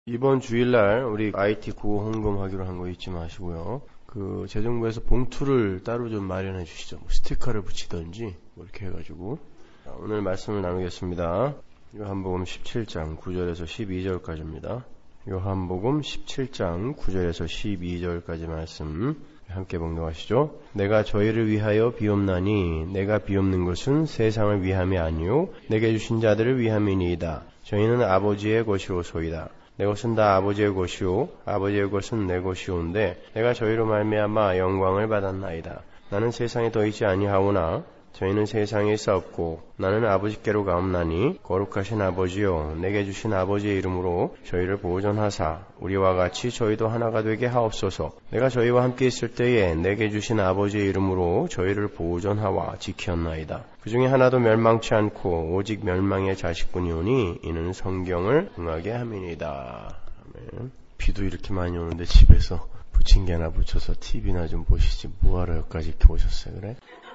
이번 주일날 우리 IT 구호 헌금하기로 한 거 잊지 마시고요. 그 재정부에서 봉투를 따로 좀 마련해 주시죠. 스티커를 붙이든지 뭐 이렇게 해가지고. 자, 오늘 말씀을 나누겠습니다. 요한복음 17장 9절에서 12절까지입니다. 요한복음 17장 9절에서 12절까지 말씀 함께 봉독하시죠. 내가 저희를 위하여 비옵나니 내가 비옵는 것은 세상을 위함이 아니요 내게 주신 자들을 위함이니이다. 저희는 아버지의 것이로소이다. 내 것은 다 아버지의 것이요 아버지의 것은 내 것이오인데 내가 저희로 말미암아 영광을 받았나이다. 나는 세상에 더 있지 아니하오나 저희는 세상에 있었고 나는 아버지께로 가옵나니 거룩하신 아버지여 내게 주신 아버지의 이름으로 저희를 보존하사 우리와 같이 저희도 하나가 되게 하옵소서. 내가 저희와 함께 있을 때에 내게 주신 아버지의 이름으로 저희를 보존하와 지켰나이다. 그 중에 하나도 멸망치 않고 오직 멸망의 자식뿐이오니 이는 성경을 응하게 함이니이다. 아멘. 비도 이렇게 많이 오는데 집에서 부침개 하나 붙여서 TV나 좀 보시지 뭐하러 여기까지 이렇게 오셨어요. 그래?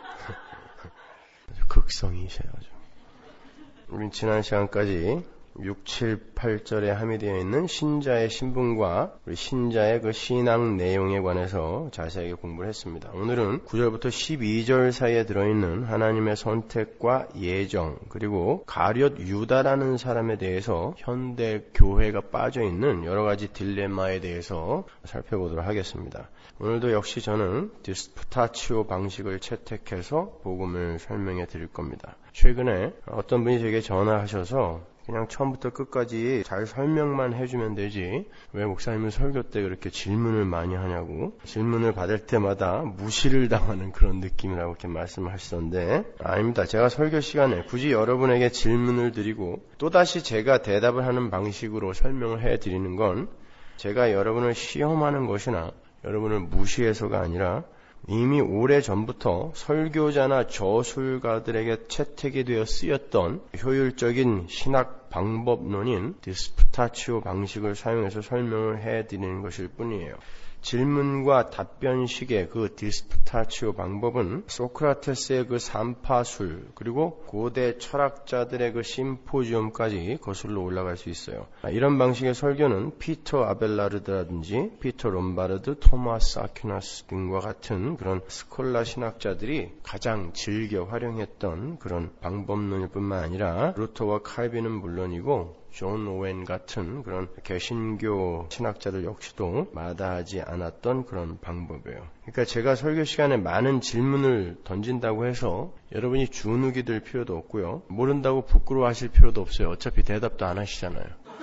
극성이셔야죠. 우린 지난 시간까지 6, 7, 8절에 함유되어 있는 신자의 신분과 우리 신자의 그 신앙 내용에 관해서 자세하게 공부를 했습니다. 오늘은 9절부터 12절 사이에 들어있는 하나님의 선택과 예정 그리고 가룟 유다라는 사람에 대해서 현대 교회가 빠져있는 여러 가지 딜레마에 대해서 살펴보도록 하겠습니다. 오늘도 역시 저는 디스푸타치오 방식을 채택해서 복음을 설명해 드릴 겁니다. 최근에 어떤 분이 제게 전화하셔서 그냥 처음부터 끝까지 잘 설명만 해주면 되지 왜 목사님은 설교 때 그렇게 질문을 많이 하냐고 질문을 받을 때마다 무시를 당하는 그런 느낌이라고 이렇게 말씀을 하시던데 아닙니다. 제가 설교 시간에 굳이 여러분에게 질문을 드리고 또다시 제가 대답을 하는 방식으로 설명을 해드리는 건 제가 여러분을 시험하는 것이나 여러분을 무시해서가 아니라 이미 오래전부터 설교자나 저술가들에게 채택이 되어 쓰였던 효율적인 신학 방법론인 디스푸타치오 방식을 사용해서 설명을 해드리는 것일 뿐이에요. 질문과 답변식의 그 디스푸타치오 방법은 소크라테스의 그 삼파술 그리고 고대 철학자들의 그 심포지엄까지 거슬러 올라갈 수 있어요. 이런 방식의 설교는 피터 아벨라르드라든지 피터 롬바르드, 토마스 아퀴나스 등과 같은 그런 스콜라 신학자들이 가장 즐겨 활용했던 그런 방법론일 뿐만 아니라 루터와 칼빈은 물론이고 존 오웬 같은 그런 개신교 신학자들 역시도 마다하지 않았던 그런 방법이에요. 그러니까 제가 설교 시간에 많은 질문을 던진다고 해서 여러분이 주눅이 들 필요도 없고요. 모른다고 부끄러워하실 필요도 없어요. 어차피 대답도 안 하시잖아요.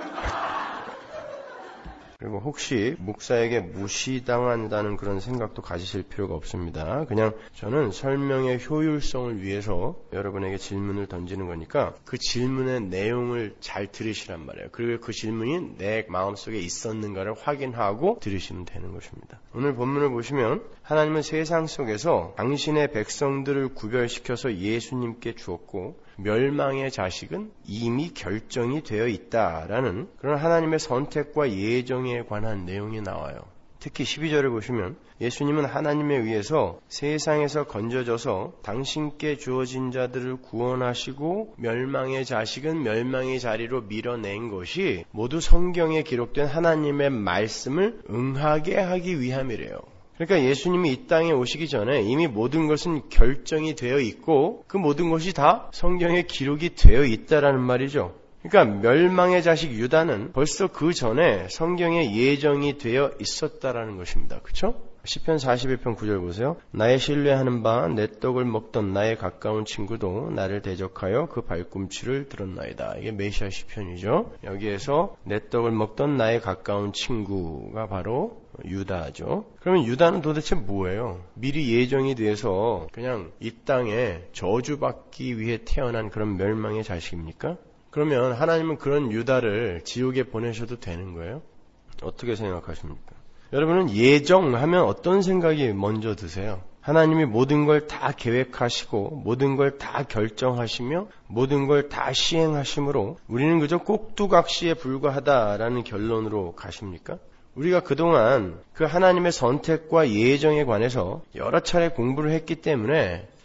그리고 혹시 목사에게 무시당한다는 그런 생각도 가지실 필요가 없습니다. 그냥 저는 설명의 효율성을 위해서 여러분에게 질문을 던지는 거니까 그 질문의 내용을 잘 들으시란 말이에요. 그리고 그 질문이 내 마음속에 있었는가를 확인하고 들으시면 되는 것입니다. 오늘 본문을 보시면 하나님은 세상 속에서 당신의 백성들을 구별시켜서 예수님께 주었고 멸망의 자식은 이미 결정이 되어 있다라는 그런 하나님의 선택과 예정에 관한 내용이 나와요. 특히 12절을 보시면 예수님은 하나님에 의해서 세상에서 건져져서 당신께 주어진 자들을 구원하시고 멸망의 자식은 멸망의 자리로 밀어낸 것이 모두 성경에 기록된 하나님의 말씀을 응하게 하기 위함이래요. 그러니까 예수님이 이 땅에 오시기 전에 이미 모든 것은 결정이 되어 있고 그 모든 것이 다 성경에 기록이 되어 있다라는 말이죠. 그러니까 멸망의 자식 유다는 벌써 그 전에 성경에 예정이 되어 있었다라는 것입니다. 그렇죠? 시편 41편 9절 보세요. 나의 신뢰하는 바 내 떡을 먹던 나의 가까운 친구도 나를 대적하여 그 발꿈치를 들었나이다. 이게 메시아 시편이죠. 여기에서 내 떡을 먹던 나의 가까운 친구가 바로 유다죠. 그러면 유다는 도대체 뭐예요? 미리 예정이 돼서 그냥 이 땅에 저주받기 위해 태어난 그런 멸망의 자식입니까? 그러면 하나님은 그런 유다를 지옥에 보내셔도 되는 거예요? 어떻게 생각하십니까? 여러분은 예정하면 어떤 생각이 먼저 드세요? 하나님이 모든 걸 다 계획하시고 모든 걸 다 결정하시며 모든 걸 다 시행하심으로 우리는 그저 꼭두각시에 불과하다라는 결론으로 가십니까? 우리가 그동안 그 하나님의 선택과 예정에 관해서 여러 차례 공부를 했기 때문에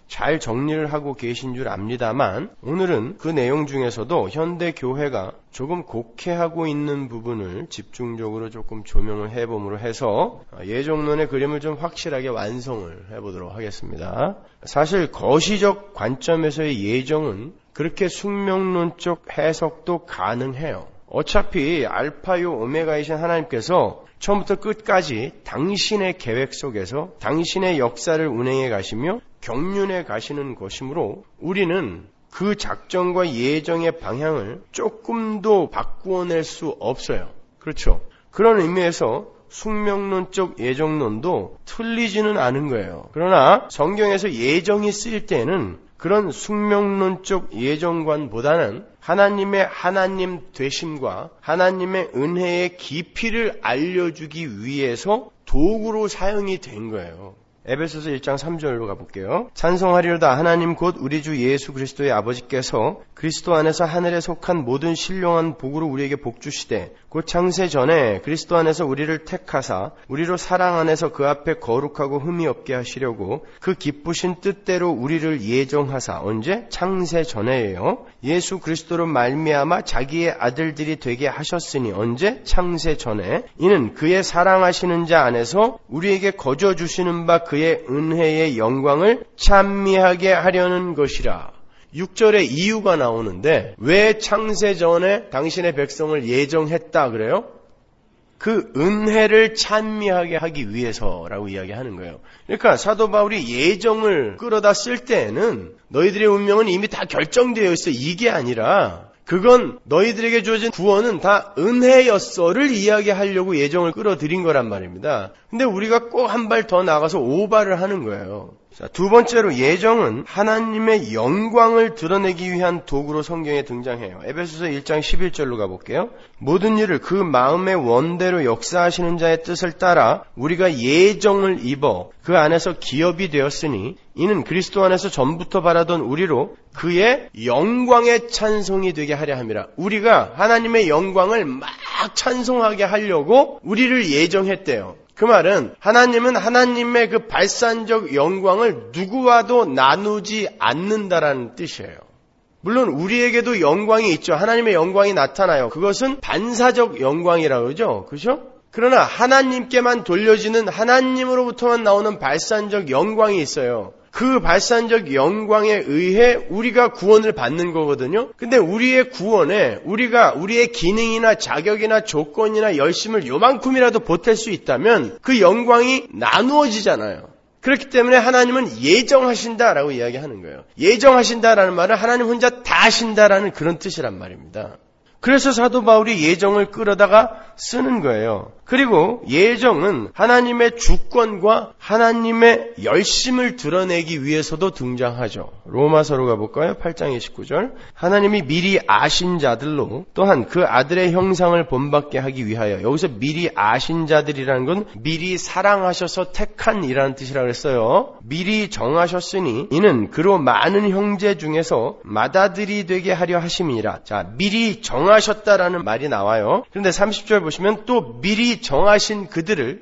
잘 정리를 하고 계신 줄 압니다만 오늘은 그 내용 중에서도 현대 교회가 조금 곡해하고 있는 부분을 집중적으로 조금 조명을 해봄으로 해서 예정론의 그림을 좀 확실하게 완성을 해보도록 하겠습니다. 사실 거시적 관점에서의 예정은 그렇게 숙명론적 해석도 가능해요. 어차피 알파요 오메가이신 하나님께서 처음부터 끝까지 당신의 계획 속에서 당신의 역사를 운행해 가시며 경륜해 가시는 것이므로 우리는 그 작정과 예정의 방향을 조금도 바꾸어낼 수 없어요. 그렇죠? 그런 의미에서 숙명론적 예정론도 틀리지는 않은 거예요. 그러나 성경에서 예정이 쓰일 때는 그런 숙명론적 예정관보다는 하나님의 하나님 되심과 하나님의 은혜의 깊이를 알려주기 위해서 도구로 사용이 된 거예요. 에베소서 1장 3절로 가볼게요. 찬송하리로다 하나님 곧 우리 주 예수 그리스도의 아버지께서 그리스도 안에서 하늘에 속한 모든 신령한 복으로 우리에게 복 주시되 곧 창세 전에 그리스도 안에서 우리를 택하사 우리로 사랑 안에서 그 앞에 거룩하고 흠이 없게 하시려고 그 기쁘신 뜻대로 우리를 예정하사 언제? 창세 전에예요. 예수 그리스도로 말미암아 자기의 아들들이 되게 하셨으니 언제? 창세 전에. 이는 그의 사랑하시는 자 안에서 우리에게 거저 주시는 바 그의 은혜의 영광을 찬미하게 하려는 것이라. 6절에 이유가 나오는데 왜 창세 전에 당신의 백성을 예정했다 그래요? 그 은혜를 찬미하게 하기 위해서라고 이야기하는 거예요. 그러니까 사도 바울이 예정을 끌어다 쓸 때에는 너희들의 운명은 이미 다 결정되어 있어. 이게 아니라 그건 너희들에게 주어진 구원은 다 은혜였어를 이야기하려고 예정을 끌어들인 거란 말입니다. 근데 우리가 꼭 한 발 더 나가서 오바를 하는 거예요. 자, 두 번째로 예정은 하나님의 영광을 드러내기 위한 도구로 성경에 등장해요. 에베소서 1장 11절로 가볼게요. 모든 일을 그 마음의 원대로 역사하시는 자의 뜻을 따라 우리가 예정을 입어 그 안에서 기업이 되었으니 이는 그리스도 안에서 전부터 바라던 우리로 그의 영광의 찬송이 되게 하려 함이라. 우리가 하나님의 영광을 막 찬송하게 하려고 우리를 예정했대요. 그 말은 하나님은 하나님의 그 발산적 영광을 누구와도 나누지 않는다라는 뜻이에요. 물론 우리에게도 영광이 있죠. 하나님의 영광이 나타나요. 그것은 반사적 영광이라고 그러죠. 그렇죠? 그러나 하나님께만 돌려지는 하나님으로부터만 나오는 발산적 영광이 있어요. 그 발산적 영광에 의해 우리가 구원을 받는 거거든요. 근데 우리의 구원에 우리의 기능이나 자격이나 조건이나 열심을 요만큼이라도 보탤 수 있다면 그 영광이 나누어지잖아요. 그렇기 때문에 하나님은 예정하신다라고 이야기하는 거예요. 예정하신다라는 말은 하나님 혼자 다 하신다라는 그런 뜻이란 말입니다. 그래서 사도 바울이 예정을 끌어다가 쓰는 거예요. 그리고 예정은 하나님의 주권과 하나님의 열심을 드러내기 위해서도 등장하죠. 로마서로 가볼까요? 8장 29절. 하나님이 미리 아신 자들로 또한 그 아들의 형상을 본받게 하기 위하여. 여기서 미리 아신 자들이라는 건 미리 사랑하셔서 택한이라는 뜻이라고 했어요. 미리 정하셨으니 이는 그로 많은 형제 중에서 맏아들이 되게 하려 하심이니라. 자, 미리 정하셨다라는 말이 나와요. 그런데 30절 보시면 또 미리 정하신 그들을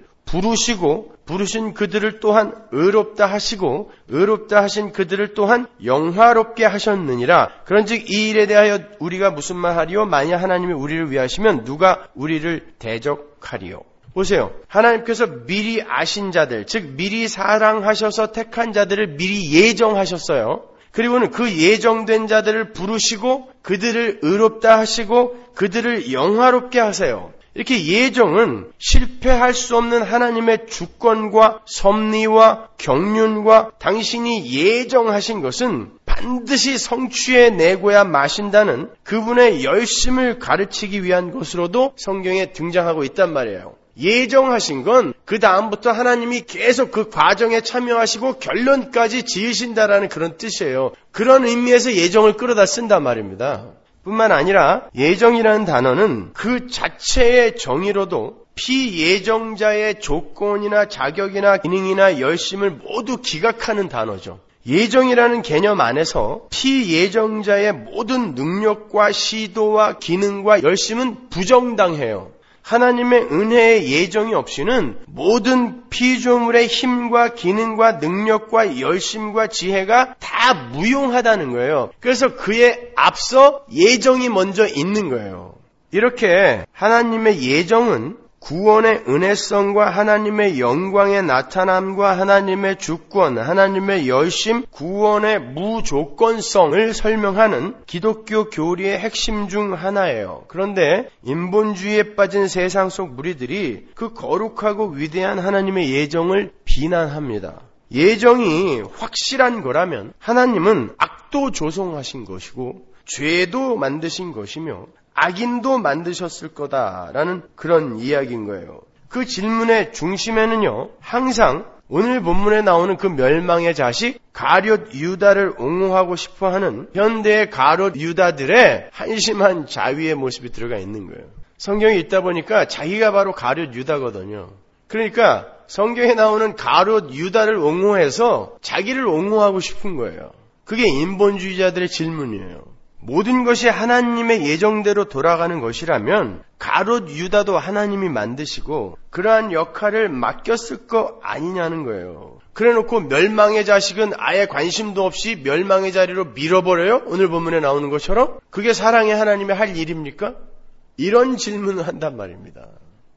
부르신 그들을 또한 의롭다 하시고 의롭다 하신 그들을 또한 영화롭게 하셨느니라. 그런즉 이 일에 대하여 우리가 무슨 말하리요? 만약 하나님이 우리를 위하시면 누가 우리를 대적하리요? 보세요. 하나님께서 미리 아신 자들, 즉 미리 사랑하셔서 택한 자들을 미리 예정하셨어요. 그리고는 그 예정된 자들을 부르시고 그들을 의롭다 하시고 그들을 영화롭게 하세요. 이렇게 예정은 실패할 수 없는 하나님의 주권과 섭리와 경륜과 당신이 예정하신 것은 반드시 성취해 내고야 마신다는 그분의 열심을 가르치기 위한 것으로도 성경에 등장하고 있단 말이에요. 예정하신 건 그 다음부터 하나님이 계속 그 과정에 참여하시고 결론까지 지으신다라는 그런 뜻이에요. 그런 의미에서 예정을 끌어다 쓴단 말입니다. 뿐만 아니라 예정이라는 단어는 그 자체의 정의로도 피예정자의 조건이나 자격이나 기능이나 열심을 모두 기각하는 단어죠. 예정이라는 개념 안에서 피예정자의 모든 능력과 시도와 기능과 열심은 부정당해요. 하나님의 은혜의 예정이 없이는 모든 피조물의 힘과 기능과 능력과 열심과 지혜가 다 무용하다는 거예요. 그래서 그에 앞서 예정이 먼저 있는 거예요. 이렇게 하나님의 예정은 구원의 은혜성과 하나님의 영광의 나타남과 하나님의 주권, 하나님의 열심, 구원의 무조건성을 설명하는 기독교 교리의 핵심 중 하나예요. 그런데 인본주의에 빠진 세상 속 무리들이 그 거룩하고 위대한 하나님의 예정을 비난합니다. 예정이 확실한 거라면 하나님은 악도 조성하신 것이고 죄도 만드신 것이며 악인도 만드셨을 거다라는 그런 이야기인 거예요. 그 질문의 중심에는요, 항상 오늘 본문에 나오는 그 멸망의 자식 가룟 유다를 옹호하고 싶어하는 현대의 가룟 유다들의 한심한 자위의 모습이 들어가 있는 거예요. 성경에 있다 보니까 자기가 바로 가룟 유다거든요. 그러니까 성경에 나오는 가룟 유다를 옹호해서 자기를 옹호하고 싶은 거예요. 그게 인본주의자들의 질문이에요. 모든 것이 하나님의 예정대로 돌아가는 것이라면 가룟 유다도 하나님이 만드시고 그러한 역할을 맡겼을 거 아니냐는 거예요. 그래놓고 멸망의 자식은 아예 관심도 없이 멸망의 자리로 밀어버려요? 오늘 본문에 나오는 것처럼? 그게 사랑의 하나님이 할 일입니까? 이런 질문을 한단 말입니다.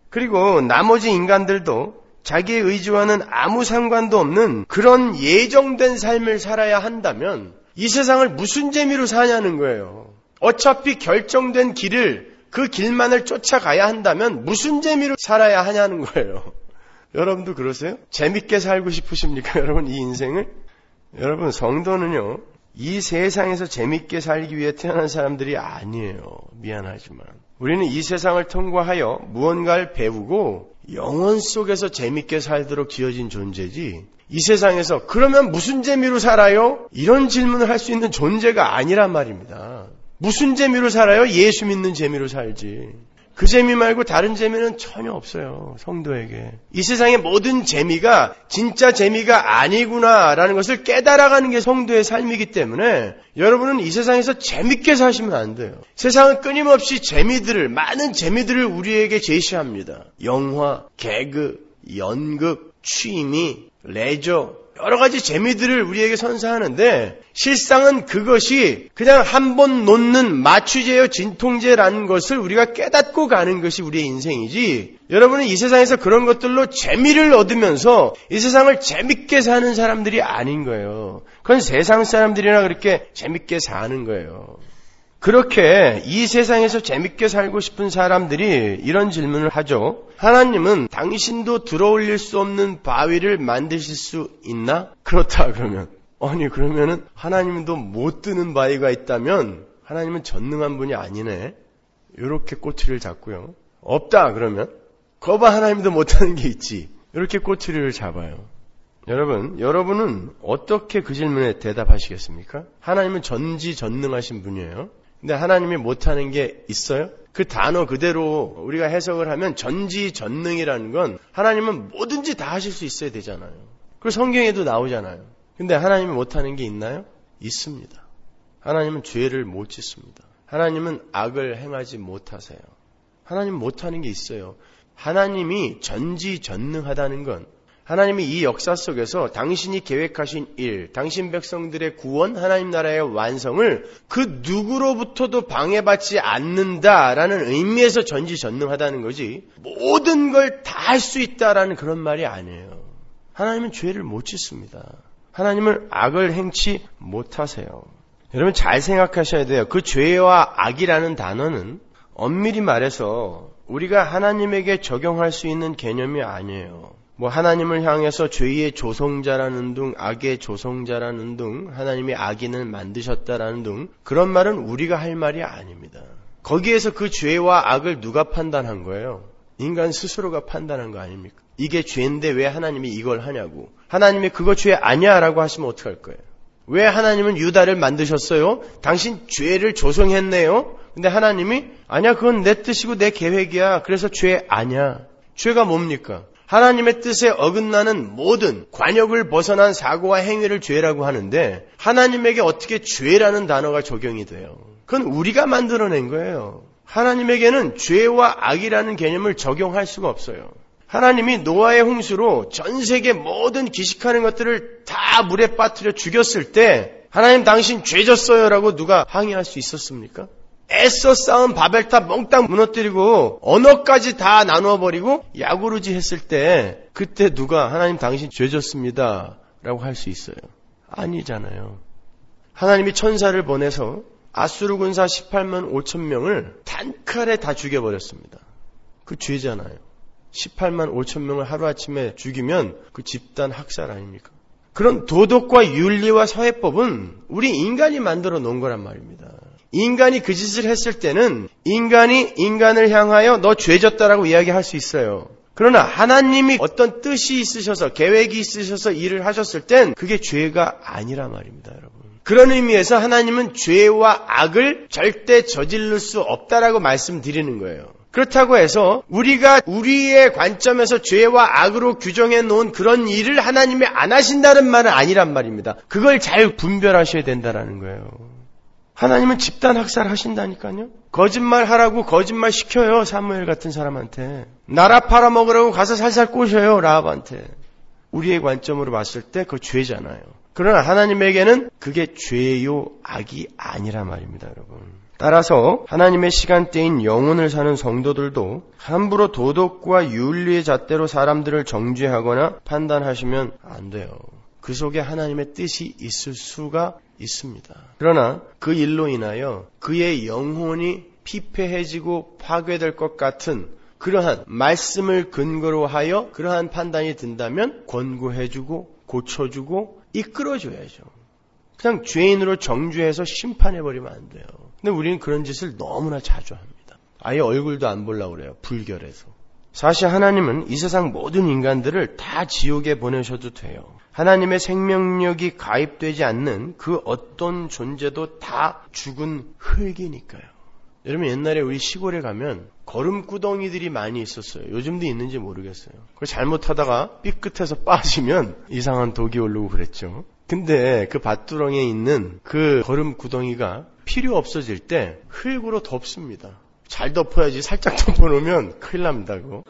그리고 나머지 인간들도 자기의 의지와는 아무 상관도 없는 그런 예정된 삶을 살아야 한다면 이 세상을 무슨 재미로 사냐는 거예요. 어차피 결정된 길을, 그 길만을 쫓아가야 한다면 무슨 재미로 살아야 하냐는 거예요. 여러분도 그러세요? 재밌게 살고 싶으십니까? 여러분, 이 인생을? 여러분, 성도는요, 이 세상에서 재밌게 살기 위해 태어난 사람들이 아니에요. 미안하지만. 우리는 이 세상을 통과하여 무언가를 배우고 영혼 속에서 재밌게 살도록 지어진 존재지, 이 세상에서 그러면 무슨 재미로 살아요? 이런 질문을 할 수 있는 존재가 아니란 말입니다. 무슨 재미로 살아요? 예수 믿는 재미로 살지. 그 재미 말고 다른 재미는 전혀 없어요. 성도에게. 이 세상의 모든 재미가 진짜 재미가 아니구나라는 것을 깨달아가는 게 성도의 삶이기 때문에 여러분은 이 세상에서 재밌게 사시면 안 돼요. 세상은 끊임없이 많은 재미들을 우리에게 제시합니다. 영화, 개그, 연극, 취미, 레저, 여러 가지 재미들을 우리에게 선사하는데 실상은 그것이 그냥 한 번 놓는 마취제요 진통제라는 것을 우리가 깨닫고 가는 것이 우리의 인생이지, 여러분은 이 세상에서 그런 것들로 재미를 얻으면서 이 세상을 재밌게 사는 사람들이 아닌 거예요. 그건 세상 사람들이나 그렇게 재밌게 사는 거예요. 그렇게 이 세상에서 재밌게 살고 싶은 사람들이 이런 질문을 하죠. 하나님은 당신도 들어올릴 수 없는 바위를 만드실 수 있나? 그렇다 그러면, 아니 그러면은 하나님도 못 드는 바위가 있다면 하나님은 전능한 분이 아니네. 이렇게 꼬투리를 잡고요. 없다 그러면, 거봐 하나님도 못하는 게 있지. 이렇게 꼬투리를 잡아요. 여러분은 어떻게 그 질문에 대답하시겠습니까? 하나님은 전지전능하신 분이에요. 근데 하나님이 못하는 게 있어요? 그 단어 그대로 우리가 해석을 하면 전지전능이라는 건 하나님은 뭐든지 다 하실 수 있어야 되잖아요. 그 성경에도 나오잖아요. 근데 하나님이 못하는 게 있나요? 있습니다. 하나님은 죄를 못 짓습니다. 하나님은 악을 행하지 못하세요. 하나님은 못하는 게 있어요. 하나님이 전지전능하다는 건 하나님이 이 역사 속에서 당신이 계획하신 일, 당신 백성들의 구원, 하나님 나라의 완성을 그 누구로부터도 방해받지 않는다라는 의미에서 전지전능하다는 거지, 모든 걸 다 할 수 있다라는 그런 말이 아니에요. 하나님은 죄를 못 짓습니다. 하나님은 악을 행치 못하세요. 여러분 잘 생각하셔야 돼요. 그 죄와 악이라는 단어는 엄밀히 말해서 우리가 하나님에게 적용할 수 있는 개념이 아니에요. 하나님을 향해서 죄의 조성자라는 둥, 악의 조성자라는 둥, 하나님이 악인을 만드셨다라는 둥, 그런 말은 우리가 할 말이 아닙니다. 거기에서 그 죄와 악을 누가 판단한 거예요? 인간 스스로가 판단한 거 아닙니까? 이게 죄인데 왜 하나님이 이걸 하냐고. 하나님이 그거 죄 아니야 라고 하시면 어떡할 거예요? 왜 하나님은 유다를 만드셨어요? 당신 죄를 조성했네요? 근데 하나님이 아니야, 그건 내 뜻이고 내 계획이야. 그래서 죄 아니야. 죄가 뭡니까? 하나님의 뜻에 어긋나는 모든 관역을 벗어난 사고와 행위를 죄라고 하는데 하나님에게 어떻게 죄라는 단어가 적용이 돼요? 그건 우리가 만들어낸 거예요. 하나님에게는 죄와 악이라는 개념을 적용할 수가 없어요. 하나님이 노아의 홍수로 전 세계 모든 기식하는 것들을 다 물에 빠뜨려 죽였을 때 하나님 당신 죄졌어요 라고 누가 항의할 수 있었습니까? 애써 쌓은 바벨탑 몽땅 무너뜨리고 언어까지 다 나누어버리고 야구르지 했을 때 그때 누가 하나님 당신 죄졌습니다 라고 할 수 있어요? 아니잖아요. 하나님이 천사를 보내서 아수르 군사 18만 5천 명을 단칼에 다 죽여버렸습니다. 그 죄잖아요. 18만 5천 명을 하루아침에 죽이면 그 집단 학살 아닙니까? 그런 도덕과 윤리와 사회법은 우리 인간이 만들어 놓은 거란 말입니다. 인간이 그 짓을 했을 때는 인간이 인간을 향하여 너 죄졌다라고 이야기할 수 있어요. 그러나 하나님이 어떤 뜻이 있으셔서 계획이 있으셔서 일을 하셨을 땐 그게 죄가 아니라 말입니다, 여러분. 그런 의미에서 하나님은 죄와 악을 절대 저지를 수 없다라고 말씀드리는 거예요. 그렇다고 해서 우리가 우리의 관점에서 죄와 악으로 규정해 놓은 그런 일을 하나님이 안 하신다는 말은 아니란 말입니다. 그걸 잘 분별하셔야 된다라는 거예요. 하나님은 집단 학살 하신다니까요. 거짓말 하라고 거짓말 시켜요. 사무엘 같은 사람한테. 나라 팔아먹으라고 가서 살살 꼬셔요. 라합한테. 우리의 관점으로 봤을 때 그거 죄잖아요. 그러나 하나님에게는 그게 죄요 악이 아니란 말입니다, 여러분. 따라서 하나님의 시간대인 영혼을 사는 성도들도 함부로 도덕과 윤리의 잣대로 사람들을 정죄하거나 판단하시면 안 돼요. 그 속에 하나님의 뜻이 있을 수가 있습니다. 그러나 그 일로 인하여 그의 영혼이 피폐해지고 파괴될 것 같은 그러한 말씀을 근거로 하여 그러한 판단이 든다면 권고해주고 고쳐주고 이끌어줘야죠. 그냥 죄인으로 정죄해서 심판해버리면 안 돼요. 근데 우리는 그런 짓을 너무나 자주 합니다. 아예 얼굴도 안 보려고 그래요. 불결해서. 사실 하나님은 이 세상 모든 인간들을 다 지옥에 보내셔도 돼요. 하나님의 생명력이 가입되지 않는 그 어떤 존재도 다 죽은 흙이니까요. 여러분 옛날에 우리 시골에 가면 거름구덩이들이 많이 있었어요. 요즘도 있는지 모르겠어요. 그걸 잘못하다가 삐끗해서 빠지면 이상한 독이 오르고 그랬죠. 근데 그 밭두렁에 있는 그 거름구덩이가 필요 없어질 때 흙으로 덮습니다. 잘 덮어야지 살짝 덮어놓으면 큰일 납니다. 그거.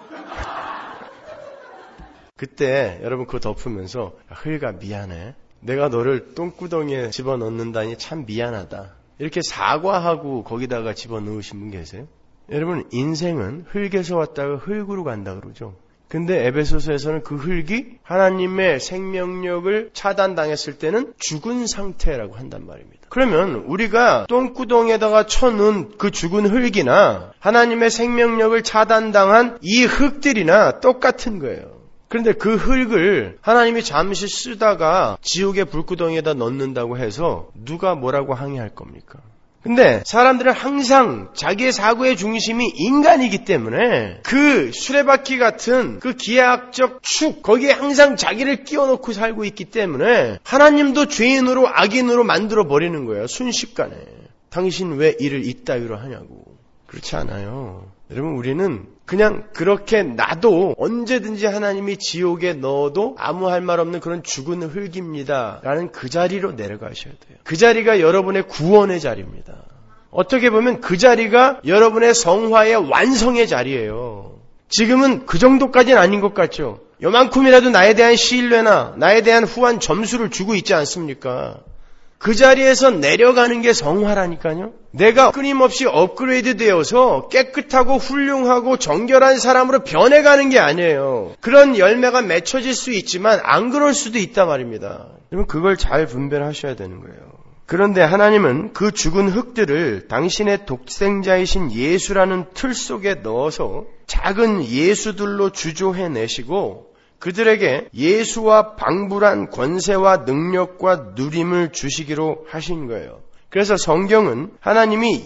그때 여러분 그거 덮으면서 흙아 미안해. 내가 너를 똥구덩이에 집어넣는다니 참 미안하다. 이렇게 사과하고 거기다가 집어넣으신 분 계세요? 여러분 인생은 흙에서 왔다가 흙으로 간다 그러죠. 근데 에베소서에서는 그 흙이 하나님의 생명력을 차단당했을 때는 죽은 상태라고 한단 말입니다. 그러면 우리가 똥구덩이에다가 쳐놓은 그 죽은 흙이나 하나님의 생명력을 차단당한 이 흙들이나 똑같은 거예요. 그런데 그 흙을 하나님이 잠시 쓰다가 지옥의 불구덩이에다 넣는다고 해서 누가 뭐라고 항의할 겁니까? 근데 사람들은 항상 자기의 사고의 중심이 인간이기 때문에 그 수레바퀴 같은 그 기하학적 축 거기에 항상 자기를 끼워놓고 살고 있기 때문에 하나님도 죄인으로 악인으로 만들어 버리는 거예요. 순식간에. 당신 왜 일을 이따위로 하냐고. 그렇지 않아요. 여러분 우리는 그냥 그렇게 놔도 언제든지 하나님이 지옥에 넣어도 아무 할 말 없는 그런 죽은 흙입니다. 라는 그 자리로 내려가셔야 돼요. 그 자리가 여러분의 구원의 자리입니다. 어떻게 보면 그 자리가 여러분의 성화의 완성의 자리예요. 지금은 그 정도까지는 아닌 것 같죠. 요만큼이라도 나에 대한 신뢰나 나에 대한 후한 점수를 주고 있지 않습니까? 그 자리에서 내려가는 게 성화라니까요. 내가 끊임없이 업그레이드 되어서 깨끗하고 훌륭하고 정결한 사람으로 변해가는 게 아니에요. 그런 열매가 맺혀질 수 있지만 안 그럴 수도 있단 말입니다. 여러분 그걸 잘 분별하셔야 되는 거예요. 그런데 하나님은 그 죽은 흙들을 당신의 독생자이신 예수라는 틀 속에 넣어서 작은 예수들로 주조해내시고 그들에게 예수와 방불한 권세와 능력과 누림을 주시기로 하신 거예요. 그래서 성경은 하나님이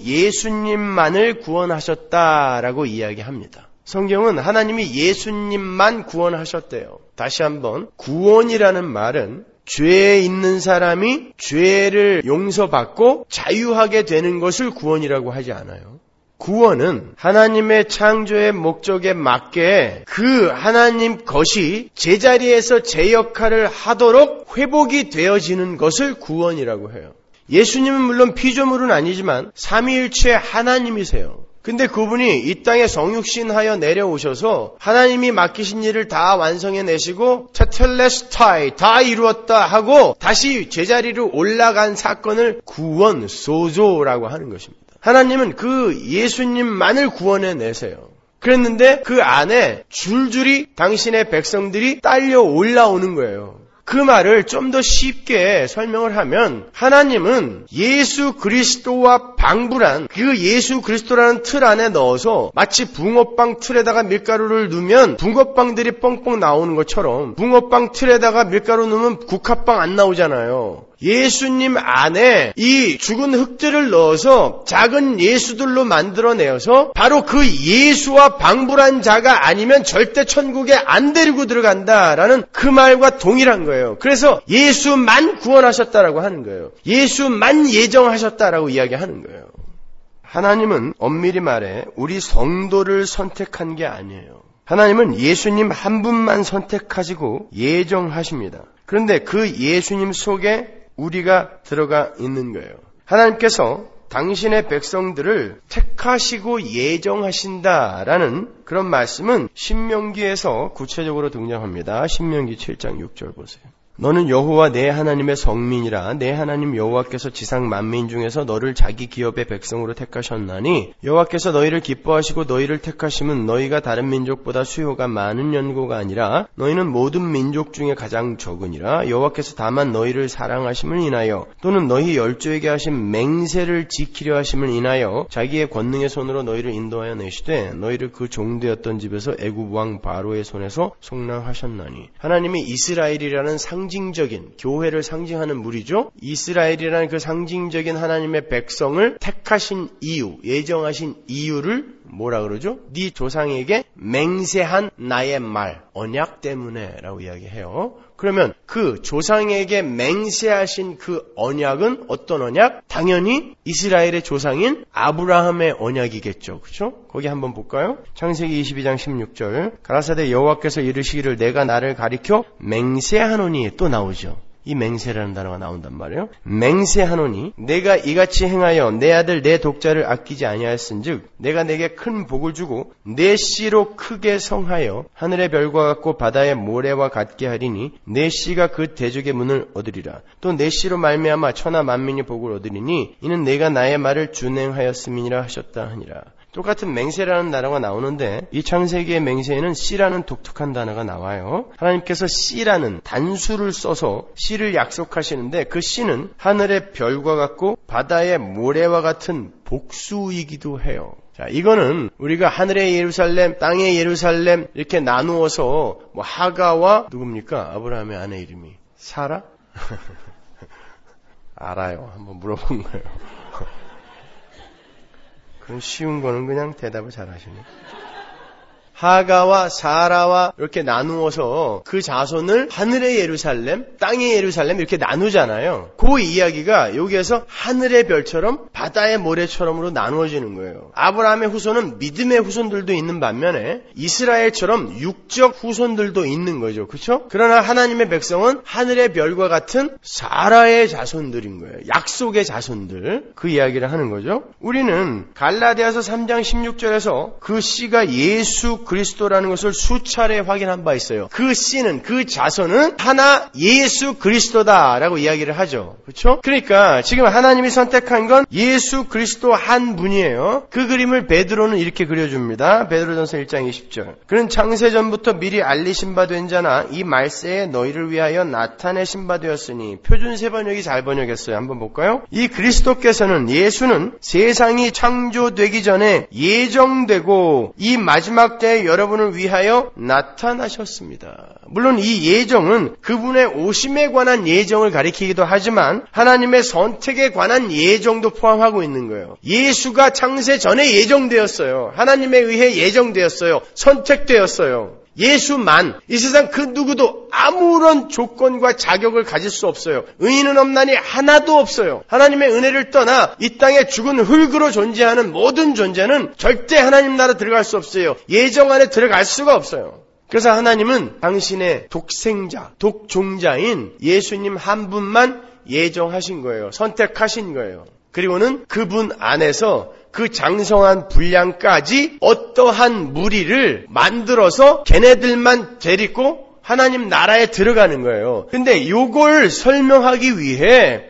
예수님만을 구원하셨다라고 이야기합니다. 성경은 하나님이 예수님만 구원하셨대요. 다시 한번 구원이라는 말은 죄에 있는 사람이 죄를 용서받고 자유하게 되는 것을 구원이라고 하지 않아요. 구원은 하나님의 창조의 목적에 맞게 그 하나님 것이 제자리에서 제 역할을 하도록 회복이 되어지는 것을 구원이라고 해요. 예수님은 물론 피조물은 아니지만 삼위일체 하나님이세요. 근데 그분이 이 땅에 성육신하여 내려오셔서 하나님이 맡기신 일을 다 완성해내시고 테텔레스타이 다 이루었다 하고 다시 제자리로 올라간 사건을 구원 소조라고 하는 것입니다. 하나님은 그 예수님만을 구원해내세요. 그랬는데 그 안에 줄줄이 당신의 백성들이 딸려 올라오는 거예요. 그 말을 좀 더 쉽게 설명을 하면 하나님은 예수 그리스도와 방불한 그 예수 그리스도라는 틀 안에 넣어서 마치 붕어빵 틀에다가 밀가루를 넣으면 붕어빵들이 뻥뻥 나오는 것처럼 붕어빵 틀에다가 밀가루 넣으면 국화빵 안 나오잖아요. 예수님 안에 이 죽은 흙들을 넣어서 작은 예수들로 만들어내어서 바로 그 예수와 방불한 자가 아니면 절대 천국에 안 데리고 들어간다라는 그 말과 동일한 거예요. 그래서 예수만 구원하셨다라고 하는 거예요. 예수만 예정하셨다라고 이야기하는 거예요. 하나님은 엄밀히 말해 우리 성도를 선택한 게 아니에요. 하나님은 예수님 한 분만 선택하시고 예정하십니다. 그런데 그 예수님 속에 우리가 들어가 있는 거예요. 하나님께서 당신의 백성들을 택하시고 예정하신다라는 그런 말씀은 신명기에서 구체적으로 등장합니다. 신명기 7장 6절 보세요. 너는 여호와 내 하나님의 성민이라. 내 하나님 여호와께서 지상 만민 중에서 너를 자기 기업의 백성으로 택하셨나니 여호와께서 너희를 기뻐하시고 너희를 택하심은 너희가 다른 민족보다 수요가 많은 연고가 아니라 너희는 모든 민족 중에 가장 적으니라. 여호와께서 다만 너희를 사랑하심을 인하여 또는 너희 열조에게 하신 맹세를 지키려 하심을 인하여 자기의 권능의 손으로 너희를 인도하여 내시되 너희를 그 종되었던 집에서 애굽 왕 바로의 손에서 속량하셨나니. 하나님이 이스라엘이라는 상징적인 교회를 상징하는 무리죠. 이스라엘이라는 그 상징적인 하나님의 백성을 택하신 이유, 예정하신 이유를 뭐라 그러죠? 네 조상에게 맹세한 나의 말, 언약 때문에라고 이야기해요. 그러면 그 조상에게 맹세하신 그 언약은 어떤 언약? 당연히 이스라엘의 조상인 아브라함의 언약이겠죠. 그렇죠? 거기 한번 볼까요? 창세기 22장 16절. 가라사대 여호와께서 이르시기를 내가 나를 가리켜 맹세하노니 또 나오죠. 이 맹세라는 단어가 나온단 말이에요. 맹세하노니 내가 이같이 행하여 내 아들 내 독자를 아끼지 아니하였은즉 내가 내게 큰 복을 주고 내 씨로 크게 성하여 하늘의 별과 같고 바다의 모래와 같게 하리니 내 씨가 그 대적의 문을 얻으리라. 또 내 씨로 말미암아 천하 만민이 복을 얻으리니 이는 내가 나의 말을 준행하였음이니라 하셨다 하니라. 똑같은 맹세라는 단어가 나오는데 이 창세기의 맹세에는 씨라는 독특한 단어가 나와요. 하나님께서 씨라는 단수를 써서 씨를 약속하시는데 그 씨는 하늘의 별과 같고 바다의 모래와 같은 복수이기도 해요. 자, 이거는 우리가 하늘의 예루살렘, 땅의 예루살렘 이렇게 나누어서 뭐 하가와 누굽니까? 아브라함의 아내 이름이 사라? 알아요. 한번 물어본 거예요. 그런 쉬운 거는 그냥 대답을 잘 하시네. 하가와 사라와 이렇게 나누어서 그 자손을 하늘의 예루살렘, 땅의 예루살렘 이렇게 나누잖아요. 그 이야기가 여기에서 하늘의 별처럼 바다의 모래처럼으로 나누어지는 거예요. 아브라함의 후손은 믿음의 후손들도 있는 반면에 이스라엘처럼 육적 후손들도 있는 거죠. 그렇죠? 그러나 하나님의 백성은 하늘의 별과 같은 사라의 자손들인 거예요. 약속의 자손들. 그 이야기를 하는 거죠. 우리는 갈라디아서 3장 16절에서 그 씨가 예수 그리스도라는 것을 수차례 확인한 바 있어요. 그 씨는, 그 자손은 하나 예수 그리스도다라고 이야기를 하죠. 그렇죠? 그러니까 지금 하나님이 선택한 건 예수 그리스도 한 분이에요. 그 그림을 베드로는 이렇게 그려줍니다. 베드로전서 1장 20절. 그는 창세전부터 미리 알리신 바 된 자나 이 말세에 너희를 위하여 나타내신 바 되었으니. 표준 세번역이 잘 번역했어요. 한번 볼까요? 이 그리스도께서는, 예수는 세상이 창조되기 전에 예정되고 이 마지막 때에 여러분을 위하여 나타나셨습니다. 물론 이 예정은 그분의 오심에 관한 예정을 가리키기도 하지만 하나님의 선택에 관한 예정도 포함하고 있는 거예요. 예수가 창세 전에 예정되었어요. 하나님에 의해 예정되었어요. 선택되었어요. 예수만, 이 세상 그 누구도 아무런 조건과 자격을 가질 수 없어요. 의인은 없나니 하나도 없어요. 하나님의 은혜를 떠나 이 땅에 죽은 흙으로 존재하는 모든 존재는 절대 하나님 나라 들어갈 수 없어요. 예정 안에 들어갈 수가 없어요. 그래서 하나님은 당신의 독생자, 독종자인 예수님 한 분만 예정하신 거예요. 선택하신 거예요. 그리고는 그분 안에서 그 장성한 분량까지 어떠한 무리를 만들어서 걔네들만 데리고 하나님 나라에 들어가는 거예요. 근데 요걸 설명하기 위해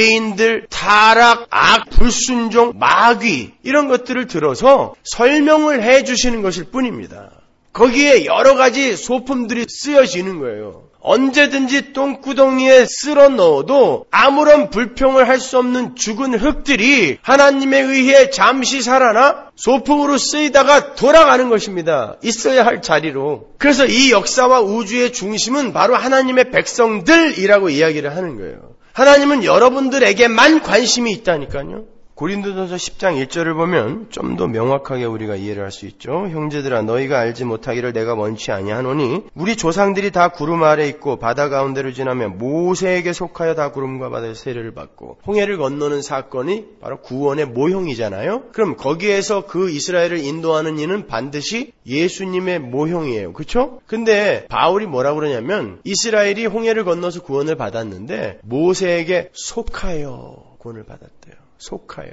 죄인들, 타락, 악, 불순종, 마귀 이런 것들을 들어서 설명을 해주시는 것일 뿐입니다. 거기에 여러 가지 소품들이 쓰여지는 거예요. 언제든지 똥구덩이에 쓸어 넣어도 아무런 불평을 할 수 없는 죽은 흙들이 하나님에 의해 잠시 살아나 소품으로 쓰이다가 돌아가는 것입니다. 있어야 할 자리로. 그래서 이 역사와 우주의 중심은 바로 하나님의 백성들이라고 이야기를 하는 거예요. 하나님은 여러분들에게만 관심이 있다니까요. 고린도전서 10장 1절을 보면 좀 더 명확하게 우리가 이해를 할 수 있죠. 형제들아 너희가 알지 못하기를 내가 원치 아니하노니 우리 조상들이 다 구름 아래 있고 바다 가운데를 지나며 모세에게 속하여 다 구름과 바다의 세례를 받고 홍해를 건너는 사건이 바로 구원의 모형이잖아요. 그럼 거기에서 그 이스라엘을 인도하는 이는 반드시 예수님의 모형이에요. 그렇죠? 근데 바울이 뭐라고 그러냐면 이스라엘이 홍해를 건너서 구원을 받았는데 모세에게 속하여 구원을 받았대요. 속하여.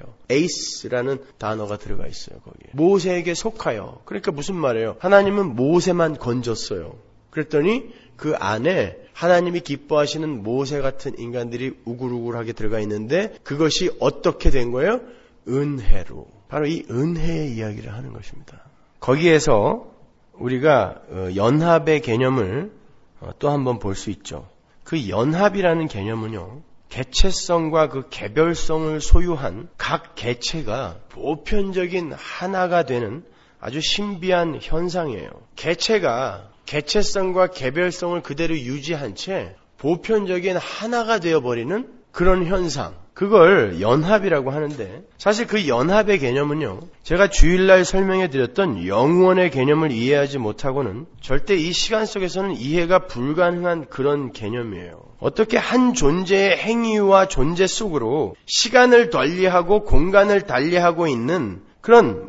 에이스라는 단어가 들어가 있어요. 거기에. 모세에게 속하여. 그러니까 무슨 말이에요? 하나님은 모세만 건졌어요. 그랬더니 그 안에 하나님이 기뻐하시는 모세 같은 인간들이 우글우글하게 들어가 있는데 그것이 어떻게 된 거예요? 은혜로. 바로 이 은혜의 이야기를 하는 것입니다. 거기에서 우리가 연합의 개념을 또 한번 볼 수 있죠. 그 연합이라는 개념은요. 개체성과 그 개별성을 소유한 각 개체가 보편적인 하나가 되는 아주 신비한 현상이에요. 개체가 개체성과 개별성을 그대로 유지한 채 보편적인 하나가 되어버리는 그런 현상. 그걸 연합이라고 하는데 사실 그 연합의 개념은요. 제가 주일날 설명해 드렸던 영원의 개념을 이해하지 못하고는 절대 이 시간 속에서는 이해가 불가능한 그런 개념이에요. 어떻게 한 존재의 행위와 존재 속으로 시간을 달리하고 공간을 달리하고 있는 그런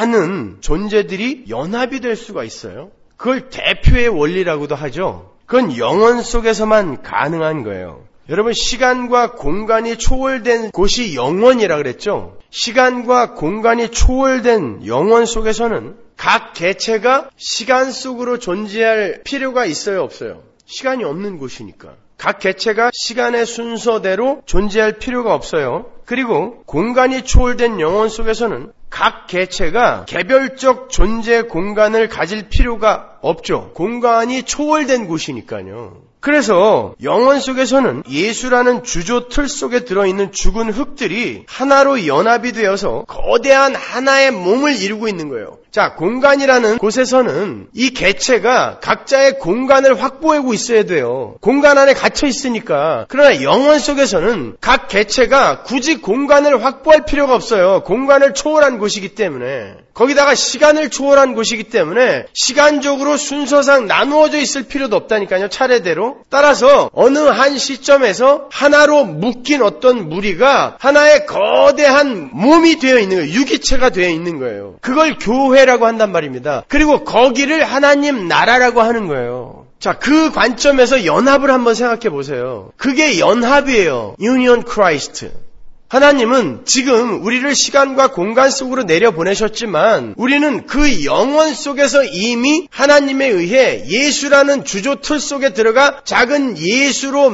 많은 존재들이 연합이 될 수가 있어요. 그걸 대표의 원리라고도 하죠. 그건 영원 속에서만 가능한 거예요. 여러분 시간과 공간이 초월된 곳이 영원이라 그랬죠. 시간과 공간이 초월된 영원 속에서는 각 개체가 시간 속으로 존재할 필요가 있어요, 없어요? 시간이 없는 곳이니까. 각 개체가 시간의 순서대로 존재할 필요가 없어요. 그리고 공간이 초월된 영원 속에서는 각 개체가 개별적 존재 공간을 가질 필요가 없죠. 공간이 초월된 곳이니까요. 그래서 영원 속에서는 예수라는 주조 틀 속에 들어있는 죽은 흙들이 하나로 연합이 되어서 거대한 하나의 몸을 이루고 있는 거예요. 자, 공간이라는 곳에서는 이 개체가 각자의 공간을 확보하고 있어야 돼요. 공간 안에 갇혀 있으니까. 그러나 영원 속에서는 각 개체가 굳이 공간을 확보할 필요가 없어요. 공간을 초월한 곳이기 때문에. 거기다가 시간을 초월한 곳이기 때문에 시간적으로 순서상 나누어져 있을 필요도 없다니까요. 차례대로. 따라서 어느 한 시점에서 하나로 묶인 어떤 무리가 하나의 거대한 몸이 되어 있는 거예요. 유기체가 되어 있는 거예요. 그걸 교회라고 한단 말입니다. 그리고 거기를 하나님 나라라고 하는 거예요. 자, 그 관점에서 연합을 한번 생각해 보세요. 그게 연합이에요. Union Christ. 하나님은 지금 우리를 시간과 공간 속으로 내려보내셨지만 우리는 그 영원 속에서 이미 하나님에 의해 예수라는 주조 틀 속에 들어가 작은 예수로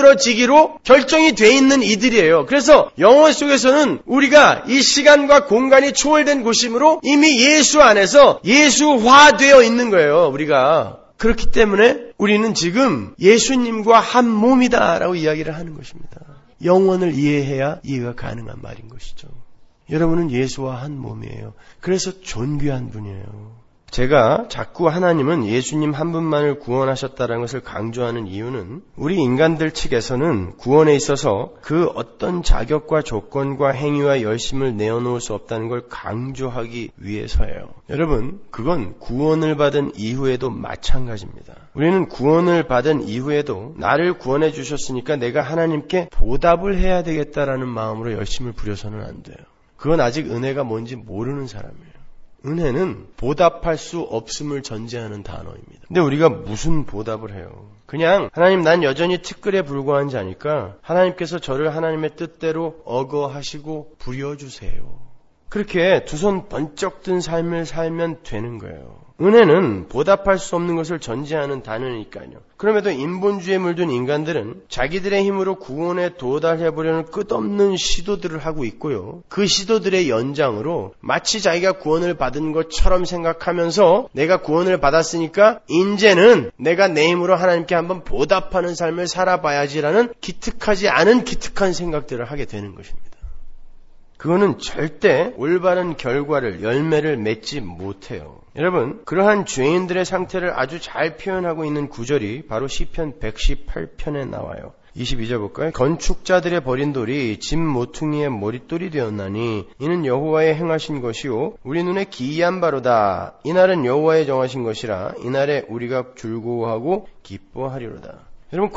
만들어지기로 결정이 돼 있는 이들이에요. 그래서 영원 속에서는 우리가 이 시간과 공간이 초월된 곳이므로 이미 예수 안에서 예수화되어 있는 거예요. 우리가. 그렇기 때문에 우리는 지금 예수님과 한 몸이다라고 이야기를 하는 것입니다. 영원을 이해해야 이해가 가능한 말인 것이죠. 여러분은 예수와 한 몸이에요. 그래서 존귀한 분이에요. 제가 자꾸 하나님은 예수님 한 분만을 구원하셨다는 것을 강조하는 이유는 우리 인간들 측에서는 구원에 있어서 그 어떤 자격과 조건과 행위와 열심을 내어놓을 수 없다는 걸 강조하기 위해서예요. 여러분, 그건 구원을 받은 이후에도 마찬가지입니다. 우리는 구원을 받은 이후에도 나를 구원해 주셨으니까 내가 하나님께 보답을 해야 되겠다라는 마음으로 열심을 부려서는 안 돼요. 그건 아직 은혜가 뭔지 모르는 사람이에요. 은혜는 보답할 수 없음을 전제하는 단어입니다. 근데 우리가 무슨 보답을 해요? 그냥 하나님 난 여전히 티끌에 불과한 자니까 하나님께서 저를 하나님의 뜻대로 억어하시고 부려주세요. 그렇게 두 손 번쩍 든 삶을 살면 되는 거예요. 은혜는 보답할 수 없는 것을 전제하는 단어니까요. 그럼에도 인본주의에 물든 인간들은 자기들의 힘으로 구원에 도달해보려는 끝없는 시도들을 하고 있고요. 그 시도들의 연장으로 마치 자기가 구원을 받은 것처럼 생각하면서 내가 구원을 받았으니까 이제는 내가 내 힘으로 하나님께 한번 보답하는 삶을 살아봐야지라는 기특하지 않은 기특한 생각들을 하게 되는 것입니다. 그거는 절대 올바른 결과를, 열매를 맺지 못해요. 여러분, 그러한 죄인들의 상태를 아주 잘 표현하고 있는 구절이 바로 시편 118편에 나와요. 22절 볼까요? 건축자들의 버린 돌이 집 모퉁이의 머릿돌이 되었나니 이는 여호와의 행하신 것이요 우리 눈에 기이한 바로다. 이날은 여호와의 정하신 것이라 이날에 우리가 즐거워하고 기뻐하리로다. 여러분,